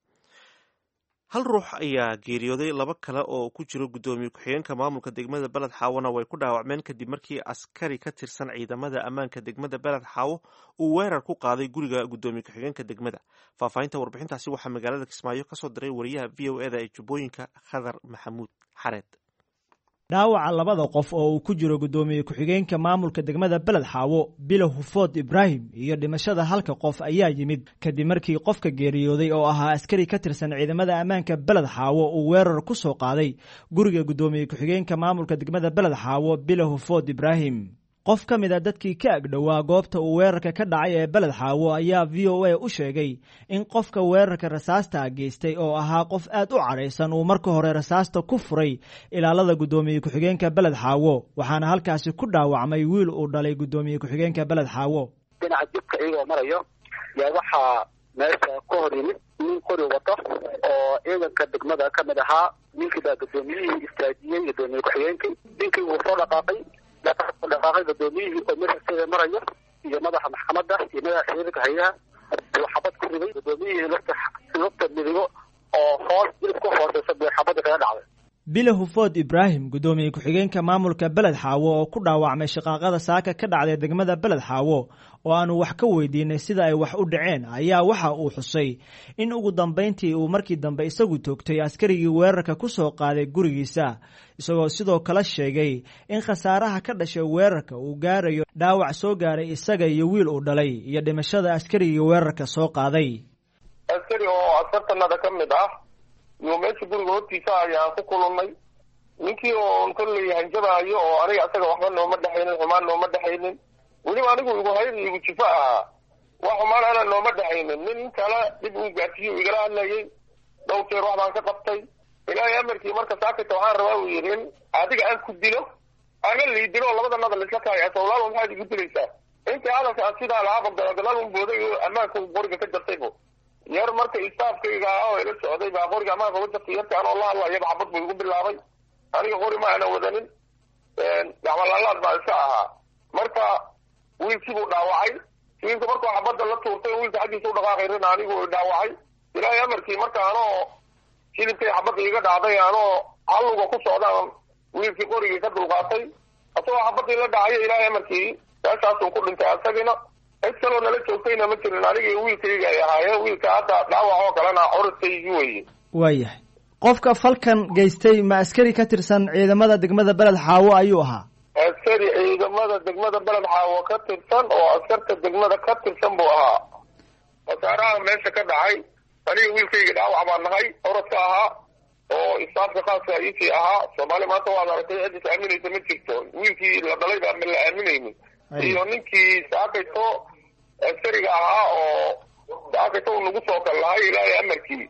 hal ruux ayaa geeriyooday, laba kale oo ku jiro guddoomiye ku-xigeenka maamulka degmada beled xaawona way ku dhaawacmeen kadib markii askari ka tirsan ciidamada ammaanka degmada beled xaawo uu weerar ku qaaday guriga guddoomiye ku-xigeenka degmada. faahfaahinta warbixintaasi waxaa magaalada kismaayo kasoo diray wariyaha v o eda ee jubbooyinka khadar maxamuud xareed. dhaawaca labada qof oo uu ku jiro guddoomiye ku-xigeenka maamulka degmada beled xaawo bilo hufood ibraahim iyo dhimashada halka qof ayaa yimid kadib markii qofka geeriyooday oo ahaa askari ka tirsan ciidamada ammaanka beled xaawo uu weerar ku soo qaaday guriga guddoomiye ku-xigeenka maamulka degmada beled xaawo bilo hufood ibraahim. qof ka mid a dadkii ka agdhowaa goobta uu weerarka ka dhacay ee beled xaawo ayaa v o a u sheegay in qofka weerarka rasaasta geystay oo ahaa qof aad u cadhaysan uu marka hore rasaasta ku furay ilaalada guddoomiye ku-xigeenka beled xaawo, waxaana halkaasi ku dhaawacmay wiil uu dhalay guddoomiye ku-xigeenka beled xaawo. dhinaca jidka iyagoo marayo yaa waxaa meesha ka hor yimid nin qori wato oo ciidanka degmada ka mid ahaa. ninkii baa guddoomiyihii istaajiyey guddoomiye ku-xigeenkii. ninkii wuu soo dhaqaaqay dhaqaaqay guddoomiyihii oo meesha marayo iyo madaxa maxkamadda iyo madaxa xiriirka hayaha uu xabad ku riday. guddoomiyihii lafta lafta midigo oo hoos ilib ku hooseysa buu xabadda kaga dhacday. bilo hufood ibraahim guddoomiye ku-xigeenka maamulka beled xaawo oo ku dhaawacmay shaqaaqada saaka ka dhacday degmada beled xaawo oo aanu wax ka weydiinay sida ay wax u dhaceen ayaa waxa uu xusay in ugu dambayntii uu markii dambe isagu toogtay askarigii weerarka ku soo qaaday gurigiisa, isagoo sidoo kale sheegay in khasaaraha ka dhashay weerarka uu gaarayo dhaawac soo gaaray isaga iyo wiil uu dhalay iyo dhimashada askarigii weerarka soo qaaday. askari oo askartanada ka mid ah iyo meesha guriga hortiisa ayaan ku kulannay. ninkii oo kolley hanjabaayo oo aniga asaga waxba nooma dhexaynin, xumaan nooma dhexaynin. weliba anigu igu hayr igu jifa ahaa, wax xumaan ana nooma dhexaynin. nin kale dib uu gaarsiiyo igala hadlayay, dhowr jeer wax baan ka qabtay. ilaahay amarkii marka saakita waxaan rabaa uu yidhi in adiga aan ku dilo ana liidilo labadanada laisla kaayasa walaal maxaad igu dilaysaa. intii hadalka aan sidaa lahaaba daladalal un booday oo ammaanka qoriga ka jartaybo yar marka istaafkayga ah oo ila socday baa qoriga ammaanka uga jartay. yarka anoo la hadlayaba xabad buu igu bilaabay. aniga qori ma ana wadanin, gacmalaalaad baa iska ahaa. marka wiilkii buu dhaawacay. wiilka markuu xabadda la tuurtay wiilka xaggiisa u dhaqaaqay rin anigu dhaawacay. ilaahay amarkii marka anoo hilibkay xabadda iga dhacday anoo halluga ku socdaan wiilkii qorigii ka dulqaatay. asagoo xabaddii la dhacaya ilaahay amarkii meeshaasuu ku dhintay. asagina cid kaloo nala joogtayna ma jirin, anigii wiilkayga ay ahaayeen. wiilka hadda dhaawac oo kalena codadkaygi weye. waayahay, qofka falkan geystay ma askari ka tirsan ciidamada degmada beled xaawo ayuu ahaa? askari ciidamada degmada beled xaawo ka tirsan oo askarta degmada ka tirsan buu ahaa. khasaaraha meesha ka dhacay aniga wiilkayga dhaawac baan nahay, orodka ahaa oo istaafka khaaska iisii ahaa. soomaali maanta waad aragtay cid is aaminaysa ma jirto. wiilkii la dhalay baa ma la aaminaynin. iyo ninkii saakayto askariga ahaa oo saakayto uu nagu soo kal lahay ilaahay amarkii.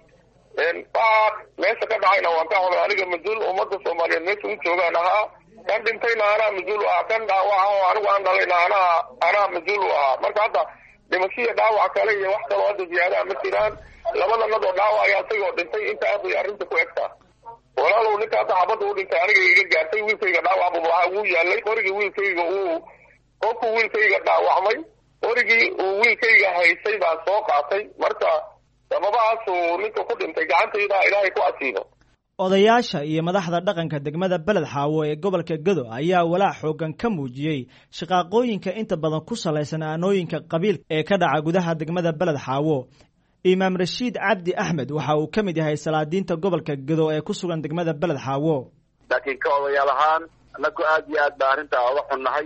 waa meesha ka dhacayna waan ka hoday aniga mas-uul ummadda soomaaliyeed meesha u joogaan ahaa. kan dhintayna anaa mas-uul u ahaa, kan dhaawaca oo anigu aan dhalayna anaa anaa mas-uul u ahaa. marka hadda dhimashiya dhaawac kale iyo wax kaloo hadda ziyaadaha ma jiraan. labadanadoo dhaawacaya asagoo dhintay intaas ay arrinta ku egtaa. walaalow ninka hadda xabadda u dhintay aniga iga gaartay. wiilkayga dhaawac buu lahaa, wuu yaalay. qorigii wiilkayga uu qofku wiilkayga dhaawacmay, qorigii uu wiilkayga haysay baan soo qaatay. marka sababahaasuu ninka ku dhintay gacantayda ilaahay ku asiibo. odayaasha iyo madaxda dhaqanka degmada beled xaawo ee gobolka Gado ayaa walaac xoogan ka muujiyey shaqaaqooyinka inta badan ku salaysan aanooyinka qabiil ee ka dhaca gudaha degmada beled xaawo. imaam rashiid cabdi axmed waxa uu ka mid yahay salaadiinta gobolka Gado ee ku sugan degmada beled xaawo. laakiin ka odayaal ahaan anagu aad iyo aad baa arrintaa uga xunnahay.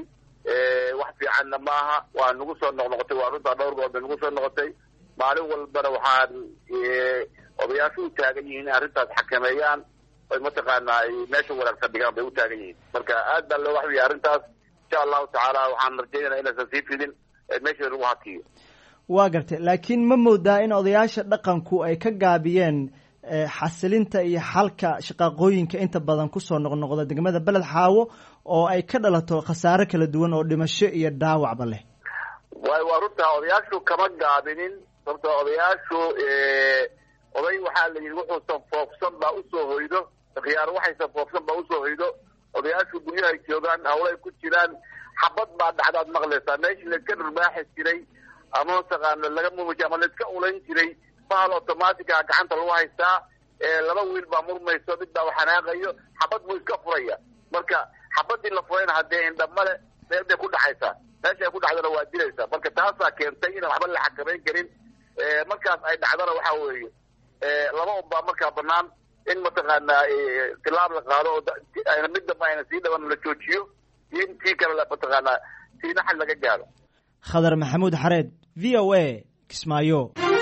wax fiicanna maaha waa nagu soo noqnoqotay waa runtaa dhowr goor bay nagu soo noqotay maalin walbana waxaan odayaashu u taagan yihiin arrintaas xakameeyaan oy mataqaanaa ay meesha wanaagsan dhigaan bay u taagan yihiin marka aad baa loo waxwiyay arrintaas insha allahu tacaala waxaan rajaynaa inaysan sii fidin meesha lagu hakiyo waa gartay laakiin ma moodaa in odayaasha dhaqanku ay ka gaabiyeen xasilinta iyo xalka shaqaaqooyinka inta badan kusoo noqnoqda degmada beled xaawo oo ay ka dhalato khasaare kala duwan oo dhimasho iyo dhaawacba leh way waa runtaa odayaashu kama gaabinin sababtoo odayaashu oday waxaa la yidhi wuxuusan foofsan baa usoo hoydo khiyaaro waxaysan foofsan baa usoo hoydo odayaashu guryahay joogaan hawlay ku jiraan xabad baa dhacdaad maqlaysaa meeshii layska dhurbaaxi jiray ama mataqaana laga mumuj ama layska ulayn jiray bahal automatica gacanta lagu haystaa laba wiil baa murmayso mid baa xanaaqayo xabad buu iska furaya marka xabadii la furayna haddee indhamale meel bay ku dhacaysaa meeshay ku dhacdana waa dilaysaa marka taasaa keentay inaan waxba la xakamayn karin markaas ay dhacdana waxa weeye laba unbaa markaa banaan in mataqaanaa tilaab la qaado oo ayna mid damba ayna sii dhaban la joojiyo iyo intii kale mataqaanaa siina xal laga gaaro khadar maxamuud xareed v o a kismaayo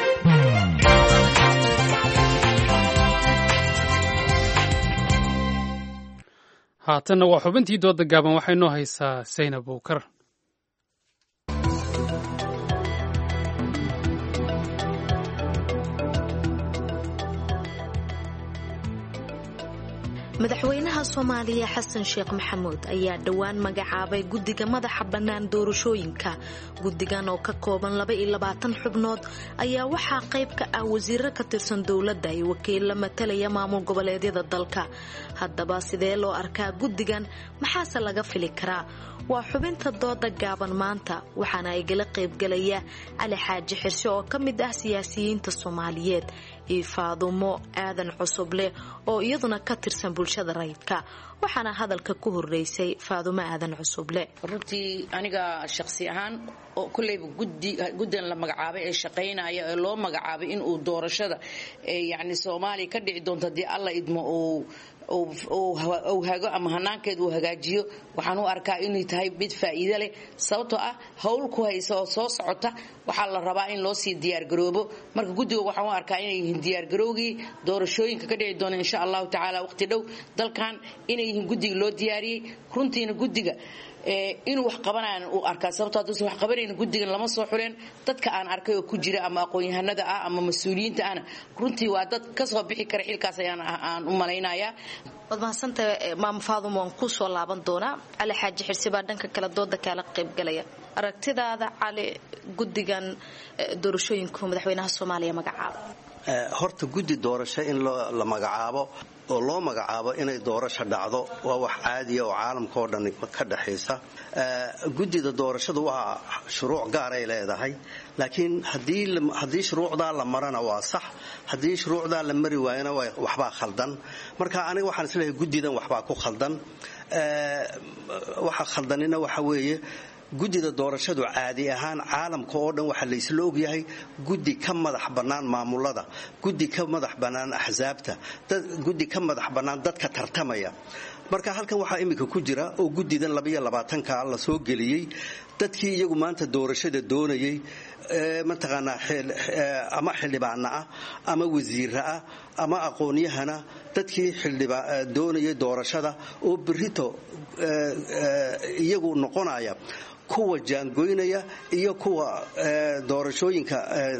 haatanna waa xubintii dooda gaaban waxay noo haysaa sayna buukar madaxweynaha soomaaliya xasan sheekh maxamuud ayaa dhowaan magacaabay guddiga madaxa bannaan doorashooyinka guddigan oo ka kooban laba iyo labaatan xubnood ayaa waxaa qayb ka ah wasiiro ka tirsan dowladda iyo wakiilla matalaya maamul goboleedyada dalka haddaba sidee loo arkaa guddigan maxaase laga fili karaa waa xubinta dooda gaaban maanta waxaana ay gala qaybgalaya cali xaaji xirse oo ka mid ah siyaasiyiinta soomaaliyeed iyo faadumo aadan cusuble oo iyaduna ka tirsan bulshada rayidka waxaana hadalka ku horeysay faadumo aadan cusuble runtii aniga shakhsi ahaan oo kulleyba guddi guddan la magacaabay ee shaqaynaya ee loo magacaabay in uu doorashada yacni soomaaliya ka dhici doonto haddii alla idmo uu uu hago ama hanaankeed uu hagaajiyo waxaan u arkaa inay tahay mid faa'iido leh sababtoo ah hawl ku haysa oo soo socota waxaa la rabaa in loo sii diyaargaroobo marka guddiga waxaan u arkaa inay yihiin diyaargarowgii doorashooyinka ka dhici doona insha allahu tacaala waqti dhow dalkan inay yihiin guddiga loo diyaariyey runtiina guddiga inuu wax qabanayaan uu arkaa sababtoo hadduusan wax qabanayna guddigan lama soo xuleen dadka aan arkay oo ku jira ama aqoon-yahanada ah ama mas-uuliyiinta ahna runtii waa dad ka soo bixi kara xilkaas ayaan aan u malaynayaa waad mahadsantahay maama faadum waan ku soo laaban doonaa cali xaaji xirsi baa dhanka kale dooda kaala qaybgalaya aragtidaada cali guddigan doorashooyinku madaxweynaha soomaaliya magacaaba horta guddi doorasho in la magacaabo oo loo magacaabo inay doorasho dhacdo waa wax caadiya oo caalamka oo dhan ka dhaxaysa guddida doorashadu waa shuruuc gaaray leedahay laakiin haddii shuruucdaa la marana waa sax haddii shuruucdaa la mari waayana waxbaa khaldan marka aniga waxaan isleeyahay guddidan waxbaa ku khaldan waxa khaldanina waxa weeye guddida doorashadu caadi ahaan caalamka oo dhan waxaa laysla ogyahay guddi ka madax bannaan maamulada guddi ka madax bannaan axsaabta guddi ka madax bannaan dadka tartamaya marka halkan waxaa iminka ku jira oo guddidan labaiyo labaatanka la soo geliyey dadkii iyagu maanta doorashada doonayay mataqaanaa ama xildhibaana ah ama wasiira ah ama aqoonyahana dadkii doonayay doorashada oo berito iyagu noqonaya kuwa jaangoynaya iyo kuwa doorashooyinka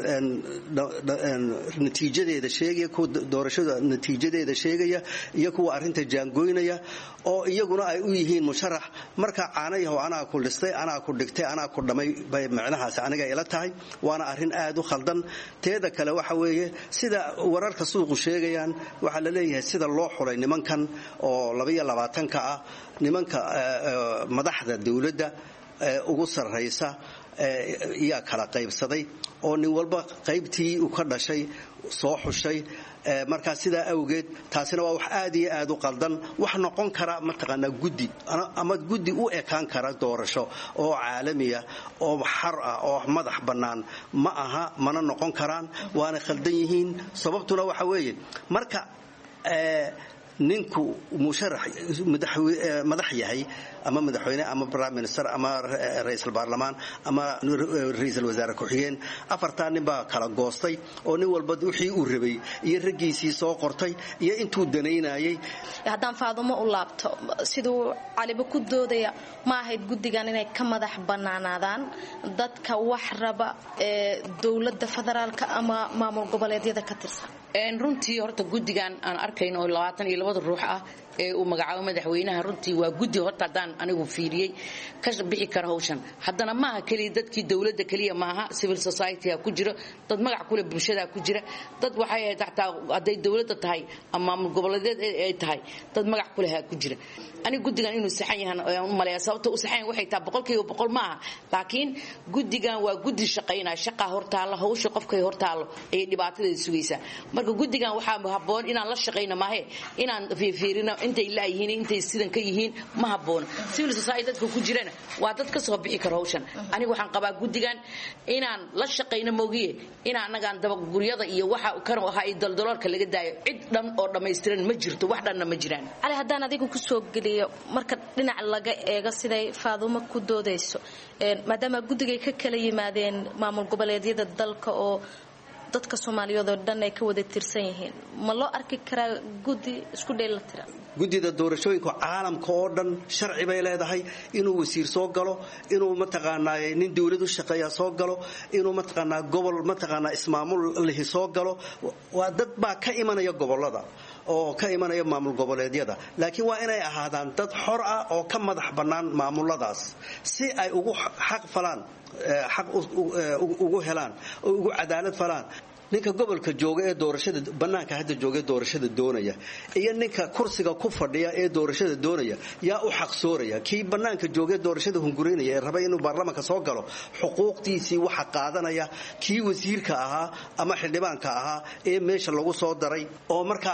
natiijadeeda sheegaya kuwa doorashada natiijadeeda sheegaya iyo kuwa arrinta jaangoynaya oo iyaguna ay u yihiin musharax marka caanayahow anaa ku listay anaa ku dhigtay anaa ku dhamay bay micnahaasi aniga ila tahay waana arrin aad u khaldan teeda kale waxa weeye sida wararka suuqu sheegayaan waxaa la leeyahay sida loo xulay nimankan oo labaiyo labaatanka ah nimanka madaxda dowladda ugu sarraysa yaa kala qaybsaday oo nin walba qaybtii u ka dhashay soo xushay markaa sidaa awgeed taasina waa wax aad iyo aad u qaldan wax noqon kara mataqaanaa guddi ama guddi u ekaan kara doorasho oo caalamiya oo xar ah oo madax bannaan ma aha mana noqon karaan waana khaldan yihiin sababtuna waxa weeye marka ninku musharax madax yahay ama madaxweyne ama prime minister ama ra'iisul baarlamaan ama ra'iisul wasaare ku-xigeen afartaa nin baa kala goostay oo nin walba wixii uu rabay iyo raggiisii soo qortay iyo intuu danaynayay. haddaan faadumo u laabto siduu caliba ku doodaya ma ahayd guddigan inay ka madax bannaanaadaan dadka wax raba ee dowladda federaalka ama maamul goboleedyada ka tirsan. runtii horta guddigan aan arkayno oo labaatan iyo labada ruux ah ee uu magacaabo madaxweynaha runtii waa guddi horta haddaan anigu fiiriyey ka bixi kara hawshan. haddana maaha keliya dadkii dowladda keliya maaha civil society ku jira dad magac kule bulshada ku jira dad waxay ahayd xataa hadday dowladda tahay ama maamul goboleedeed ay tahay dad magac kule ha ku jira. aniga guddigan inuu saxan yahan u maleeyaa sababta u saxan waxay tahay boqolkiiba boqol maaha laakiin guddigan waa guddi shaqaynaya shaqa hortaalla hawsha qofkay hortaallo ay dhibaatadeeda sugaysaa. marka guddigan waxaa habboon inaan la shaqayno maahe inaan fiirfiirino intay laayihiin intay sidan ka yihiin ma habboona. civil society dadka ku jirana waa dad ka soo bixi kara hawshan. aniga waxaan qabaa guddigan inaan la shaqayno moogiye in anagaan dabaguryada iyo waxa kan ahaa ay daldaloolka laga daayo cid dhan oo dhammaystiran ma jirto wax dhanna ma jiraan. cali haddaan adigu ku soo geliyo marka dhinac laga eego siday faadumo ku doodayso maadaama guddigay ka kala yimaadeen maamul goboleedyada dalka oo dadka Soomaaliyeed oo dhan ay ka wada tirsan yihiin ma loo arki karaa guddi isku dheelatiran. guddida doorashooyinka caalamka oo dhan sharci bay leedahay inuu wasiir soo galo inuu mataqaanaa nin dawladu shaqeeya soo galo inuu mataqaanaa gobol mataqaanaa ismaamul leh soo galo waa dad baa ka imanaya gobolada oo ka imanaya maamul goboleedyada laakiin waa inay ahaadaan dad xor ah oo ka madax bannaan maamuladaas si ay ugu xaq falaan xaq ugu helaan oo ugu cadaalad falaan. ninka gobolka jooga ee doorashada banaanka hadda jooga doorashada doonaya iyo ninka kursiga ku fadhiya ee doorashada doonaya yaa u xaq sooraya kii banaanka jooga ee doorashada hungureynaya ee raba inuu baarlamaanka soo galo xuquuqdiisii waxa qaadanaya kii wasiirka ahaa ama xildhibaanka ahaa ee meesha lagu soo daray oo marka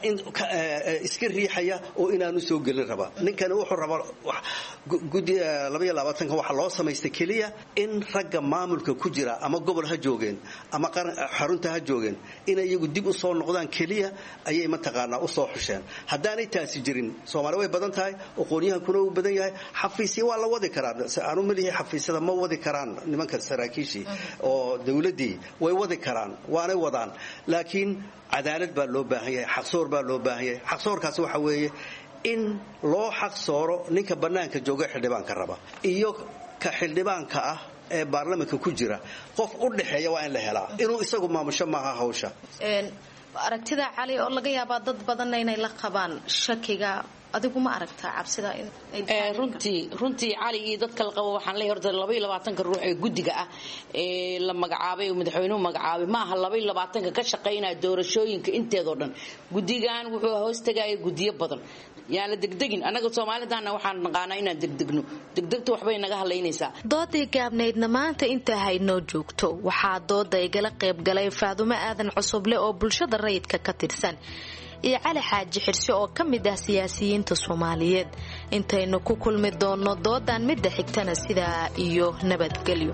iska riixaya oo inaanu soo gelin raba. ninkani wuxuu rabaa guddi laba iyo labaatan waxa loo samaystay kaliya in ragga maamulka ku jira ama gobol ha joogeen ama xarunta ha joogeen inay iyagu dib u soo noqdaan kaliya ayay mataqaanaa u soo xusheen. haddaanay taasi jirin Soomaali way badan tahay aqoonyahankuna uu badan yahay xafiisyo waa la wadi karaa aanu malihi xafiisyada ma wadi karaan nimanka saraakiishii oo dawladii way wadi karaan waanay wadaan laakiin cadaalad baa loo baahan yahay xaqsoor baa loo baahan yahay. xaqsoorkaas waxa weeye in loo xaq sooro ninka banaanka jooga xildhibaanka raba iyo ka xildhibaanka ah ee baarlamaanka ku jira qof u dhaxeeya waa in la helaa inuu isagu maamusho maaha hawsha. een aragtida cali oo laga yaabaa dad badan inay la qabaan shakiga adigu ma aragtaa cabsida in ee runtii runtii cali iyo dadka la qabo waxaan leeyahay horta laba iyo labaatan ruux ee guddiga ah ee la magacaabay oo madaxweynuhu magacaabay ma aha laba iyo labaatan ka shaqeynaa doorashooyinka inteedo dhan. guddigan wuxuu hoos tagay guddiyo badan yaa la degdegin anaga Soomaalidaana waxaan naqaanaa inaan degdegno degdegto waxbay naga haleynaysaa. doodii gaabneydna maanta inta haynoo joogto waxaa dooda igala qayb galay Faadumo Aadan Cusuble oo bulshada rayidka ka tirsan iyo Cali Xaaji Xirsi oo ka mid ah siyaasiyiinta Soomaaliyeed. intaynu ku kulmi doono doodan midda xigtana sidaa iyo nabadgelyo.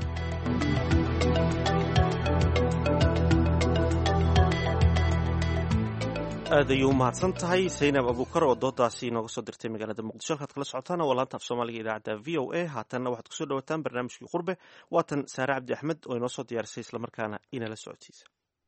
aad ayuu mahadsan tahay Saynab Abuukar oo doodaasi inooga soo dirtay magaalada Muqdisho. halkaad kala socotaan waa laanta af Soomaaliga idaacadda V O A. haatanna waxaad kusoo dhawaataan barnaamijkii Qurbe waatan Saare Cabdi Axmed oo inoo soo diyaarisay isla markaana inala socodsiisa.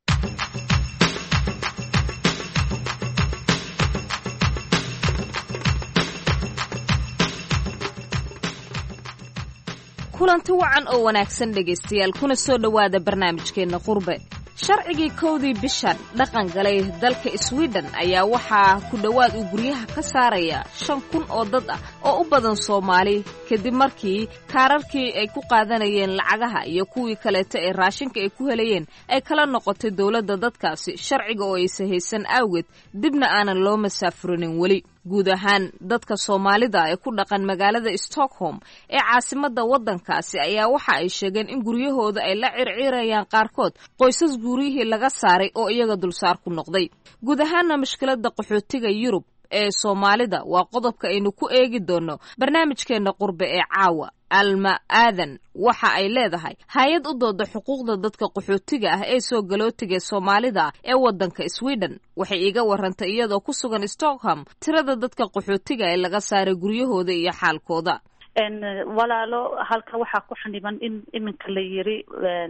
kulanti wacan oo wanaagsan dhegaystayaal kuna soo dhowaada barnaamijkeenna Qurbe. sharcigii kowdii bishan dhaqan galay dalka Sweden ayaa waxaa ku dhowaad uu guryaha ka saaraya shan kun oo dad ah oo u badan Soomaali kadib markii kaararkii ay ku qaadanayeen lacagaha iyo kuwii kaleeta ee raashinka ay ku helayeen ay kala noqotay dawladda dadkaasi sharciga oo ay sahaysan awgeed dibna aanan loo masaafurinin weli. guud ahaan dadka Soomaalida ee ku dhaqan magaalada Stockholm ee caasimadda waddankaasi ayaa waxa ay sheegeen in guryahooda ay la circiirayaan qaarkood qoysas guryihii laga saaray oo iyaga dulsaar ku noqday. guud ahaanna mushkiladda qaxootiga Yurub ee soomaalida waa qodobka aynu ku eegi doono barnaamijkeena qurbe ee caawa. Alma Aadan waxa ay leedahay hay'ad u dooda xuquuqda dadka qaxootiga ah ee soo galootiga Soomaalida ee wadanka Sweden. Waxay iga warantay iyadoo ku sugan Stockholm tirada dadka qaxootiga ee laga saaray guryahooda iyo xaalkooda. walaalo halka waxaa ku xaniban in iminka la yiri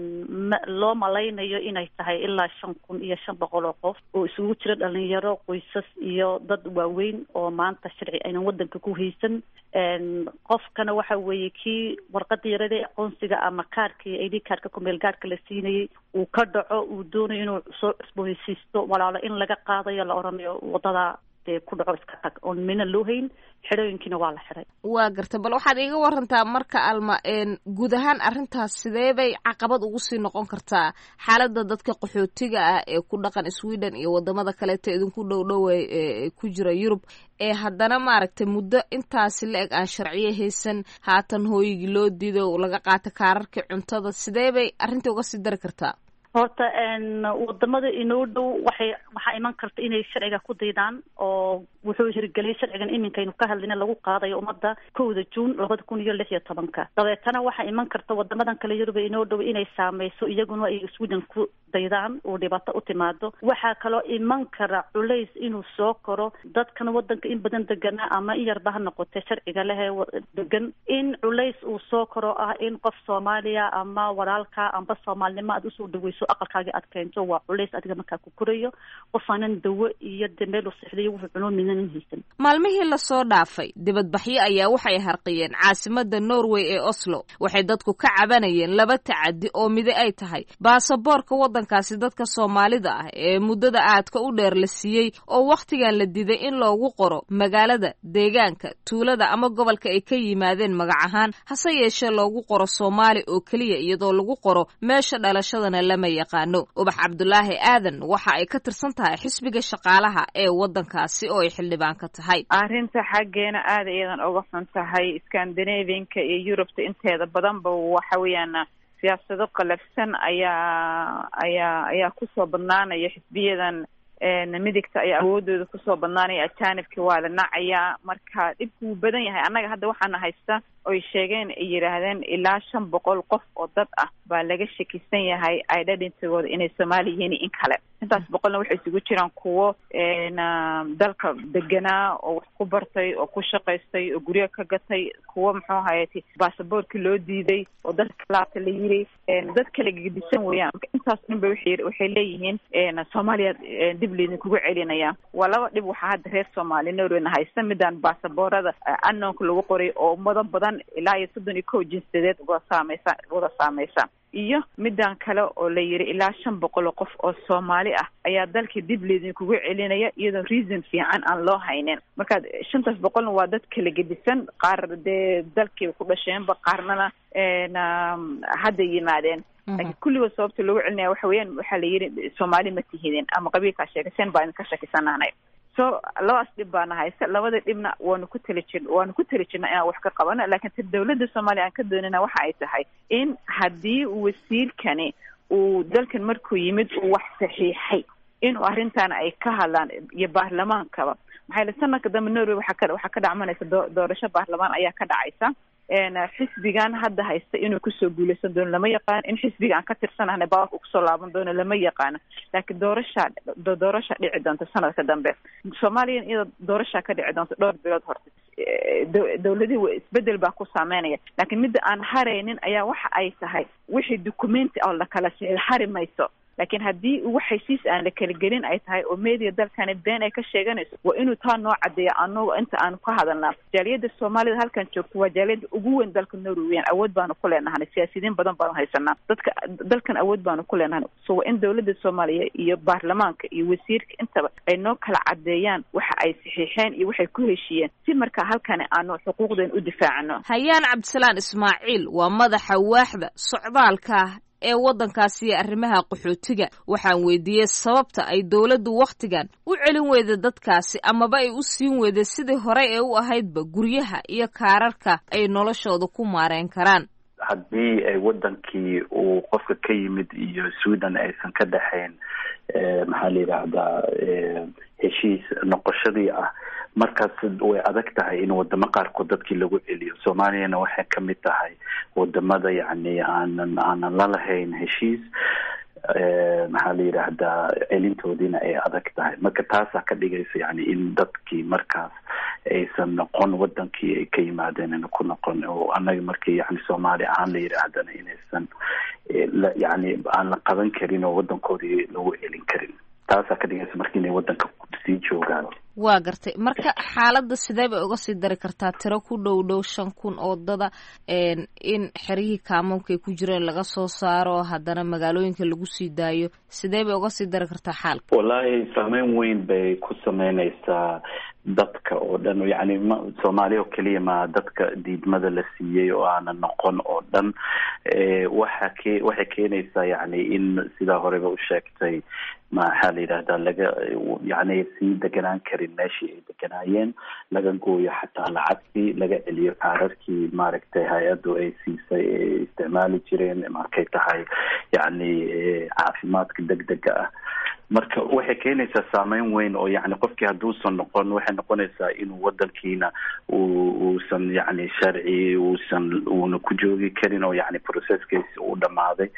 loo malaynayo inay tahay ilaa shan kun iyo shan boqol oo qof oo isugu jira dhalinyaro, qoysas iyo dad waaweyn oo maanta sharci aynan wadanka ku haysan. qofkana waxa weeye kii warqadda yarada aqoonsiga ama kaarkii I D kaarka ku meel gaarka la siinayay uu ka dhaco uu doonayo inuu soo cusboonaysiisto walaalo in laga qaadayo la oranayo wadada ku dhaco iska tag oon mina loo hayn xirooyinkiina waa la xiray. waa garta bal waxaad iiga warantaa marka Alma guud ahaan arrintaas sidee bay caqabad ugu sii noqon kartaa xaaladda dadka qaxootiga ah ee ku dhaqan Sweden iyo wadamada kale ee idinku dhow dhow ee ku jira Yurub ee haddana maaragtay muddo intaas la eg aan sharciyo haysan haatan hooyigii loo diido laga qaato kaararka cuntada sidee bay arrinta uga sii dari kartaa? horta wadamada inoo dhow waxay waxaa iman karta inay sharciga ku daydaan oo wuxuu hirgeliyay sharcigan iminkaynu ka hadlayna lagu qaadayo ummadda kowda juun labada kun iyo lix iyo tobanka dabeetana waxaa iman karta wadamadan kale Yurub inoo dhow inay saameyso iyaguna ay Sweden ku daydaan oo dhibaato u timaado. waxaa kaloo iman kara culays inuu soo koro dadkan wadanka in badan deganaa ama in yarba ha noqotee sharciga leh degan in culays uu soo koro ah in qof Soomaaliya ama walaalka amba Soomaalnimo aad usoo dhaweyso aqalkaaga aad keento waa culays adiga markaa ku korayo qofaanan dawo iyo dameel u sixday wuxuu cuno minan haysan. maalmihii la soo dhaafay dibadbaxyo ayaa waxay harqiyeen caasimadda Norway ee Oslo. waxay dadku ka cabanayeen laba tacaddi oo mid ay tahay baasaboorka wadankaasi dadka Soomaalida ah ee muddada aadka u dheer la siiyay oo waqtigan la diiday in loogu qoro magaalada, deegaanka, tuulada ama gobolka ay ka yimaadeen magac ahaan hase yeeshee loogu qoro Soomaali oo kaliya iyadoo lagu qoro meesha dhalashadana lama yaqaano. Ubax Cabdulaahi Aadan waxa ay ka tirsan tahay xisbiga shaqaalaha ee wadankaasi oo ay xildhibaan ka tahay. arrinta xaggeena aad iyadan uga xun tahay Scandinavian-ka iyo Yurubta inteeda badanba waxa weeyaan siyaasado qalafsan ayaa ayaa ayaa kusoo badnaanaya xisbiyadan midigta ayaa awoodooda kusoo badnaanaya ajaanibka waa la nacayaa marka dhibku wuu badan yahay. annaga hadda waxaana haysta oy sheegeen ay yidhaahdeen ilaa shan boqol qof oo dad ah baa laga shakisan yahay identitygooda inay Soomaali yihiin in kale. intaas boqolna waxay isugu jiraan kuwo dalka deganaa oo wax ku bartay oo ku shaqaystay oo guryo ka gatay, kuwo muxuu ahayati baasaboorkii loo diiday oo dadka laabta la yiri dad kala gedisan weeyaan. marka intaas dhan ba waxay waxay leeyihiin Soomaaliya dib leedin kugu celinaya. waa laba dhib waxaa hadda reer Soomaali Norwayna haysta midaan baasaboorada annoonka lagu qoray oo ummado badan ilaa iyo soddon iyo kow jinsiyadeed wada saameysa wada saameysa iyo midaan kale oo la yiri ilaa shan boqol oo qof oo Soomaali ah ayaa dalka dib leedin kugu celinaya iyadoo reason fiican aan loo haynin. marka shantaas boqolna waa dad kala gedisan, qaar dee dalkii ku dhasheenba qaarnana hadda yimaadeen. laakiin kulligood sababta loogu celinaya waxa weeyaan waxaa la yiri Soomaali ma tihidin ama qabiilkaa sheegaseen baa idinka shakisanaanay. so labadaas dhib baana haysta. labada dhibna waanu ku tali jir waanu ku tali jirnaa inaan wax ka qabano laakiin ta dawladda Soomaaliya aan ka doonana waxa ay tahay in haddii wasiirkani uu dalkan markuu yimid uu wax saxiixay inuu arrintan ay ka hadlaan iyo baarlamaankaba. maxay la sanadka dambe Norway waxa ka waxa ka dhacmanaysa doorasho baarlamaan ayaa ka dhacaysa. xisbigan hadda haysta inuu kusoo guuleysan doono lama yaqaan, in xisbiga aan ka tirsanahna baarka uu kusoo laaban doono lama yaqaan. laakiin doorasha doorasha dhici doonta sanadka dambe. Soomaaliya iyadoo doorasha ka dhici doonta dhowr bilood horta dawladii isbedel baa ku saameynaya. laakiin midda aan hareynin ayaa waxa ay tahay wixii documenti oo la kala hari mayso. laakiin haddii wax heshiis aan la kala gelin ay tahay oo media dalkani been ay ka sheeganayso waa inuu taa noo cadeeyo annagu inta aan ka hadalnaa. jaaliyadda Soomaalida halkan joogto waa jaaliyadda ugu weyn dalka Norway. awood baanu ku leenahay, siyaasiyiin badan baan haysanaa, dadka dalkan awood baanu ku leenahay. so waa in dawladda Soomaaliya iyo baarlamaanka iyo wasiirka intaba ay noo kala cadeeyaan waxa ay saxiixeen iyo waxay ku heshiiyeen si markaa halkan aanu xuquuqdeen u difaacno. Hayaan Cabdisalaan Ismaaciil waa madaxa waaxda socdaalka ee wadankaasi iyo arrimaha qaxootiga. waxaan weydiiyey sababta ay dawladdu waqtigan u celin weyda dadkaasi amaba ay u siin weyda sidii hore ee u ahaydba guryaha iyo kaararka ay noloshooda ku maareen karaan. haddii ay wadankii uu qofka ka yimid iyo Sweden aysan ka dhaxayn maxaa la yidhaahdaa heshiis noqoshadii ah markaas way adag tahay in wadamo qaarkood dadkii lagu celiyo. soomaaliyana waxay kamid tahay wadamada yani aanan aanan lalahayn heshiis maxaa la yidhaahdaa celintoodiina ay adag tahay. marka taasaa ka dhigaysa yani in dadkii markaas aysan noqon wadankii ay ka yimaadeen ina ku noqon, oo anaga markii yani soomaali ahaan la yidhaahdana inaysan yani aan la qaban karin oo wadankoodii lagu celin karin. taasaa ka dhigaysa marka inay wadanka sii joogaan. waa gartay. marka xaaladda sidee bay uga sii dari kartaa tiro ku dhow dhow shan kun oo dada in xerihii kaamoonka ay ku jireen laga soo saaro haddana magaalooyinka lagu sii daayo, sidee bay uga sii dari kartaa xaalka? wallahi saameyn weyn bay ku sameynaysaa dadka oo dhan, yani ma soomaaliya oo keliya ma dadka diidmada la siiyey oo aana noqon oo dhan. waxa ke waxay keenaysaa yani in sidaa horeba u sheegtay maxaa la yidhahdaa laga yani sii deganaan karin meeshii ay deganaayeen, laga gooyo xataa lacagtii, laga celiyo kaararkii maaragtay hay-addu ay siisay ay isticmaali jireen markay tahay yani caafimaadka degdega ah. marka waxay keenaysaa saameyn weyn oo yani qofkii hadduusan noqon waxay noqonaysaa inuu wadankiina uusan yani sharci uusan uuna ku joogi karin oo yani processkiisi uu dhamaaday,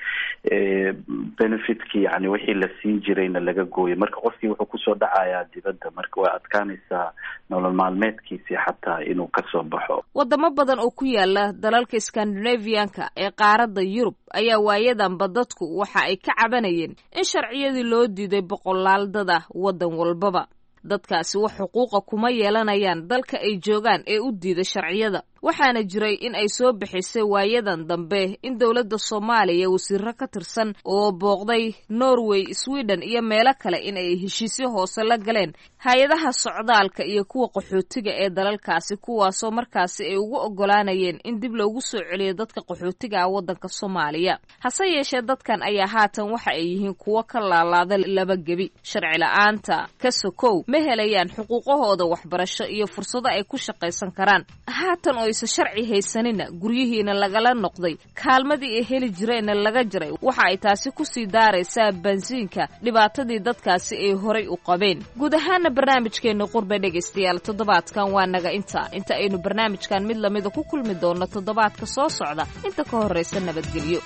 benefitkii yani wixii la siin jirayna laga gooyay. marka qofkii wuxuu kusoo dhacayaa dibadda, marka way adkaanaysaa nolol maalmeedkiisii xataa inuu kasoo baxo. wadamo badan oo ku yaala dalalka scandinavianka ee qaaradda yurub ayaa waayadanba dadku waxa ay ka cabanayeen in sharciyadii loo diiday boqolaal dad ah wadan walbaba. dadkaasi wax xuquuqa kuma yeelanayaan dalka ay joogaan ee u diiday sharciyada. waxaana jiray in ay soo bixisay waayadan dambe in dowladda Soomaaliya wasiirro ka tirsan oo booqday Norway, Sweden iyo meelo kale in ay heshiisyo hoose la galeen hay'adaha socdaalka iyo kuwa qaxootiga ee dalalkaasi, kuwaasoo markaasi ay ugu ogolaanayeen in dib loogu soo celiyo dadka qaxootiga ah wadanka Soomaaliya. hase yeeshee dadkan ayaa haatan waxa ay yihiin kuwo ka laalaada laba gebi. sharci la'aanta ka sokow ma helayaan xuquuqahooda waxbarasho iyo fursado ay ku shaqaysan karaan. haatan oo isa sharci haysanina guryihiina lagala noqday, kaalmadii ay heli jireenna laga jiray. waxa ay taasi ku sii daaraysaa bansiinka dhibaatadii dadkaasi ay horay u qabeen. guud ahaana barnaamijkeena qurbe dhegaystayaal toddobaadkan waa naga inta inta aynu barnaamijkan mid lamida ku kulmi doono toddobaadka soo socda. inta ka horraysa nabadgelyo.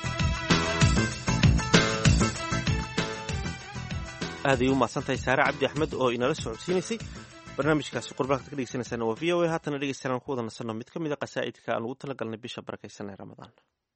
aad ay u mahadsantahay saare cabdi axmed oo inala socodsiinaysay barnaamijkaasi qurbaanka ka dhegeysanaysaana waa v o a. haatana dhegeystayaal ku wada nasanno mid ka mid a qasaa'idka aan ugu talagalnay bisha barakaysan ee ramadaan.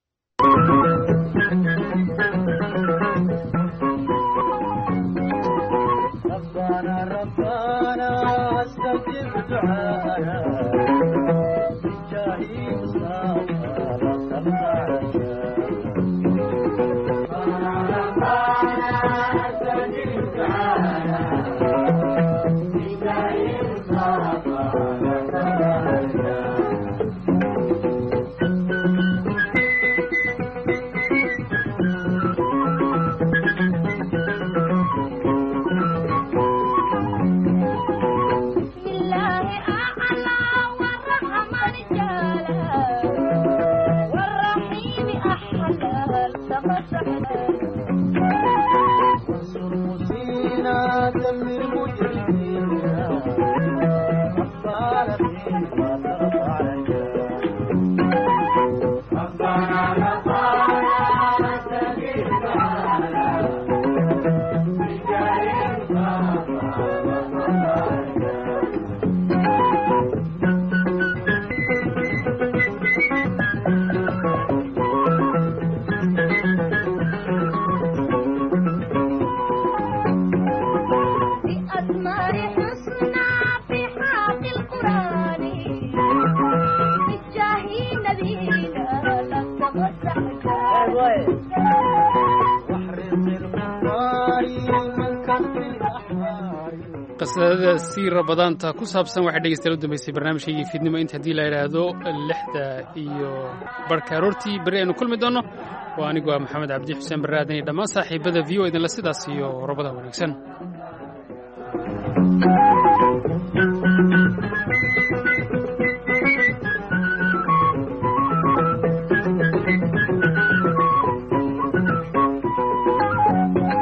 qasadada si rabadaanta ku saabsan waxay dhegeystayaal u dambeysay barnaamijkaygii fiidnimo inta haddii la yidhaahdo lixda iyo barhka aroortii berri aynu kulmi doonno. waa anigu waa maxamed cabdi xuseen barre aadan iyo dhammaan saaxiibada v o idinla sidaas iyo rabada wanaagsan.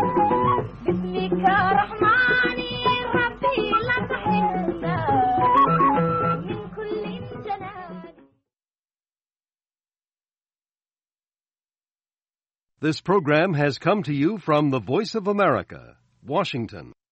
بسمك رحماني ربي لا تحرمنا This program has come to you from the Voice of America, Washington.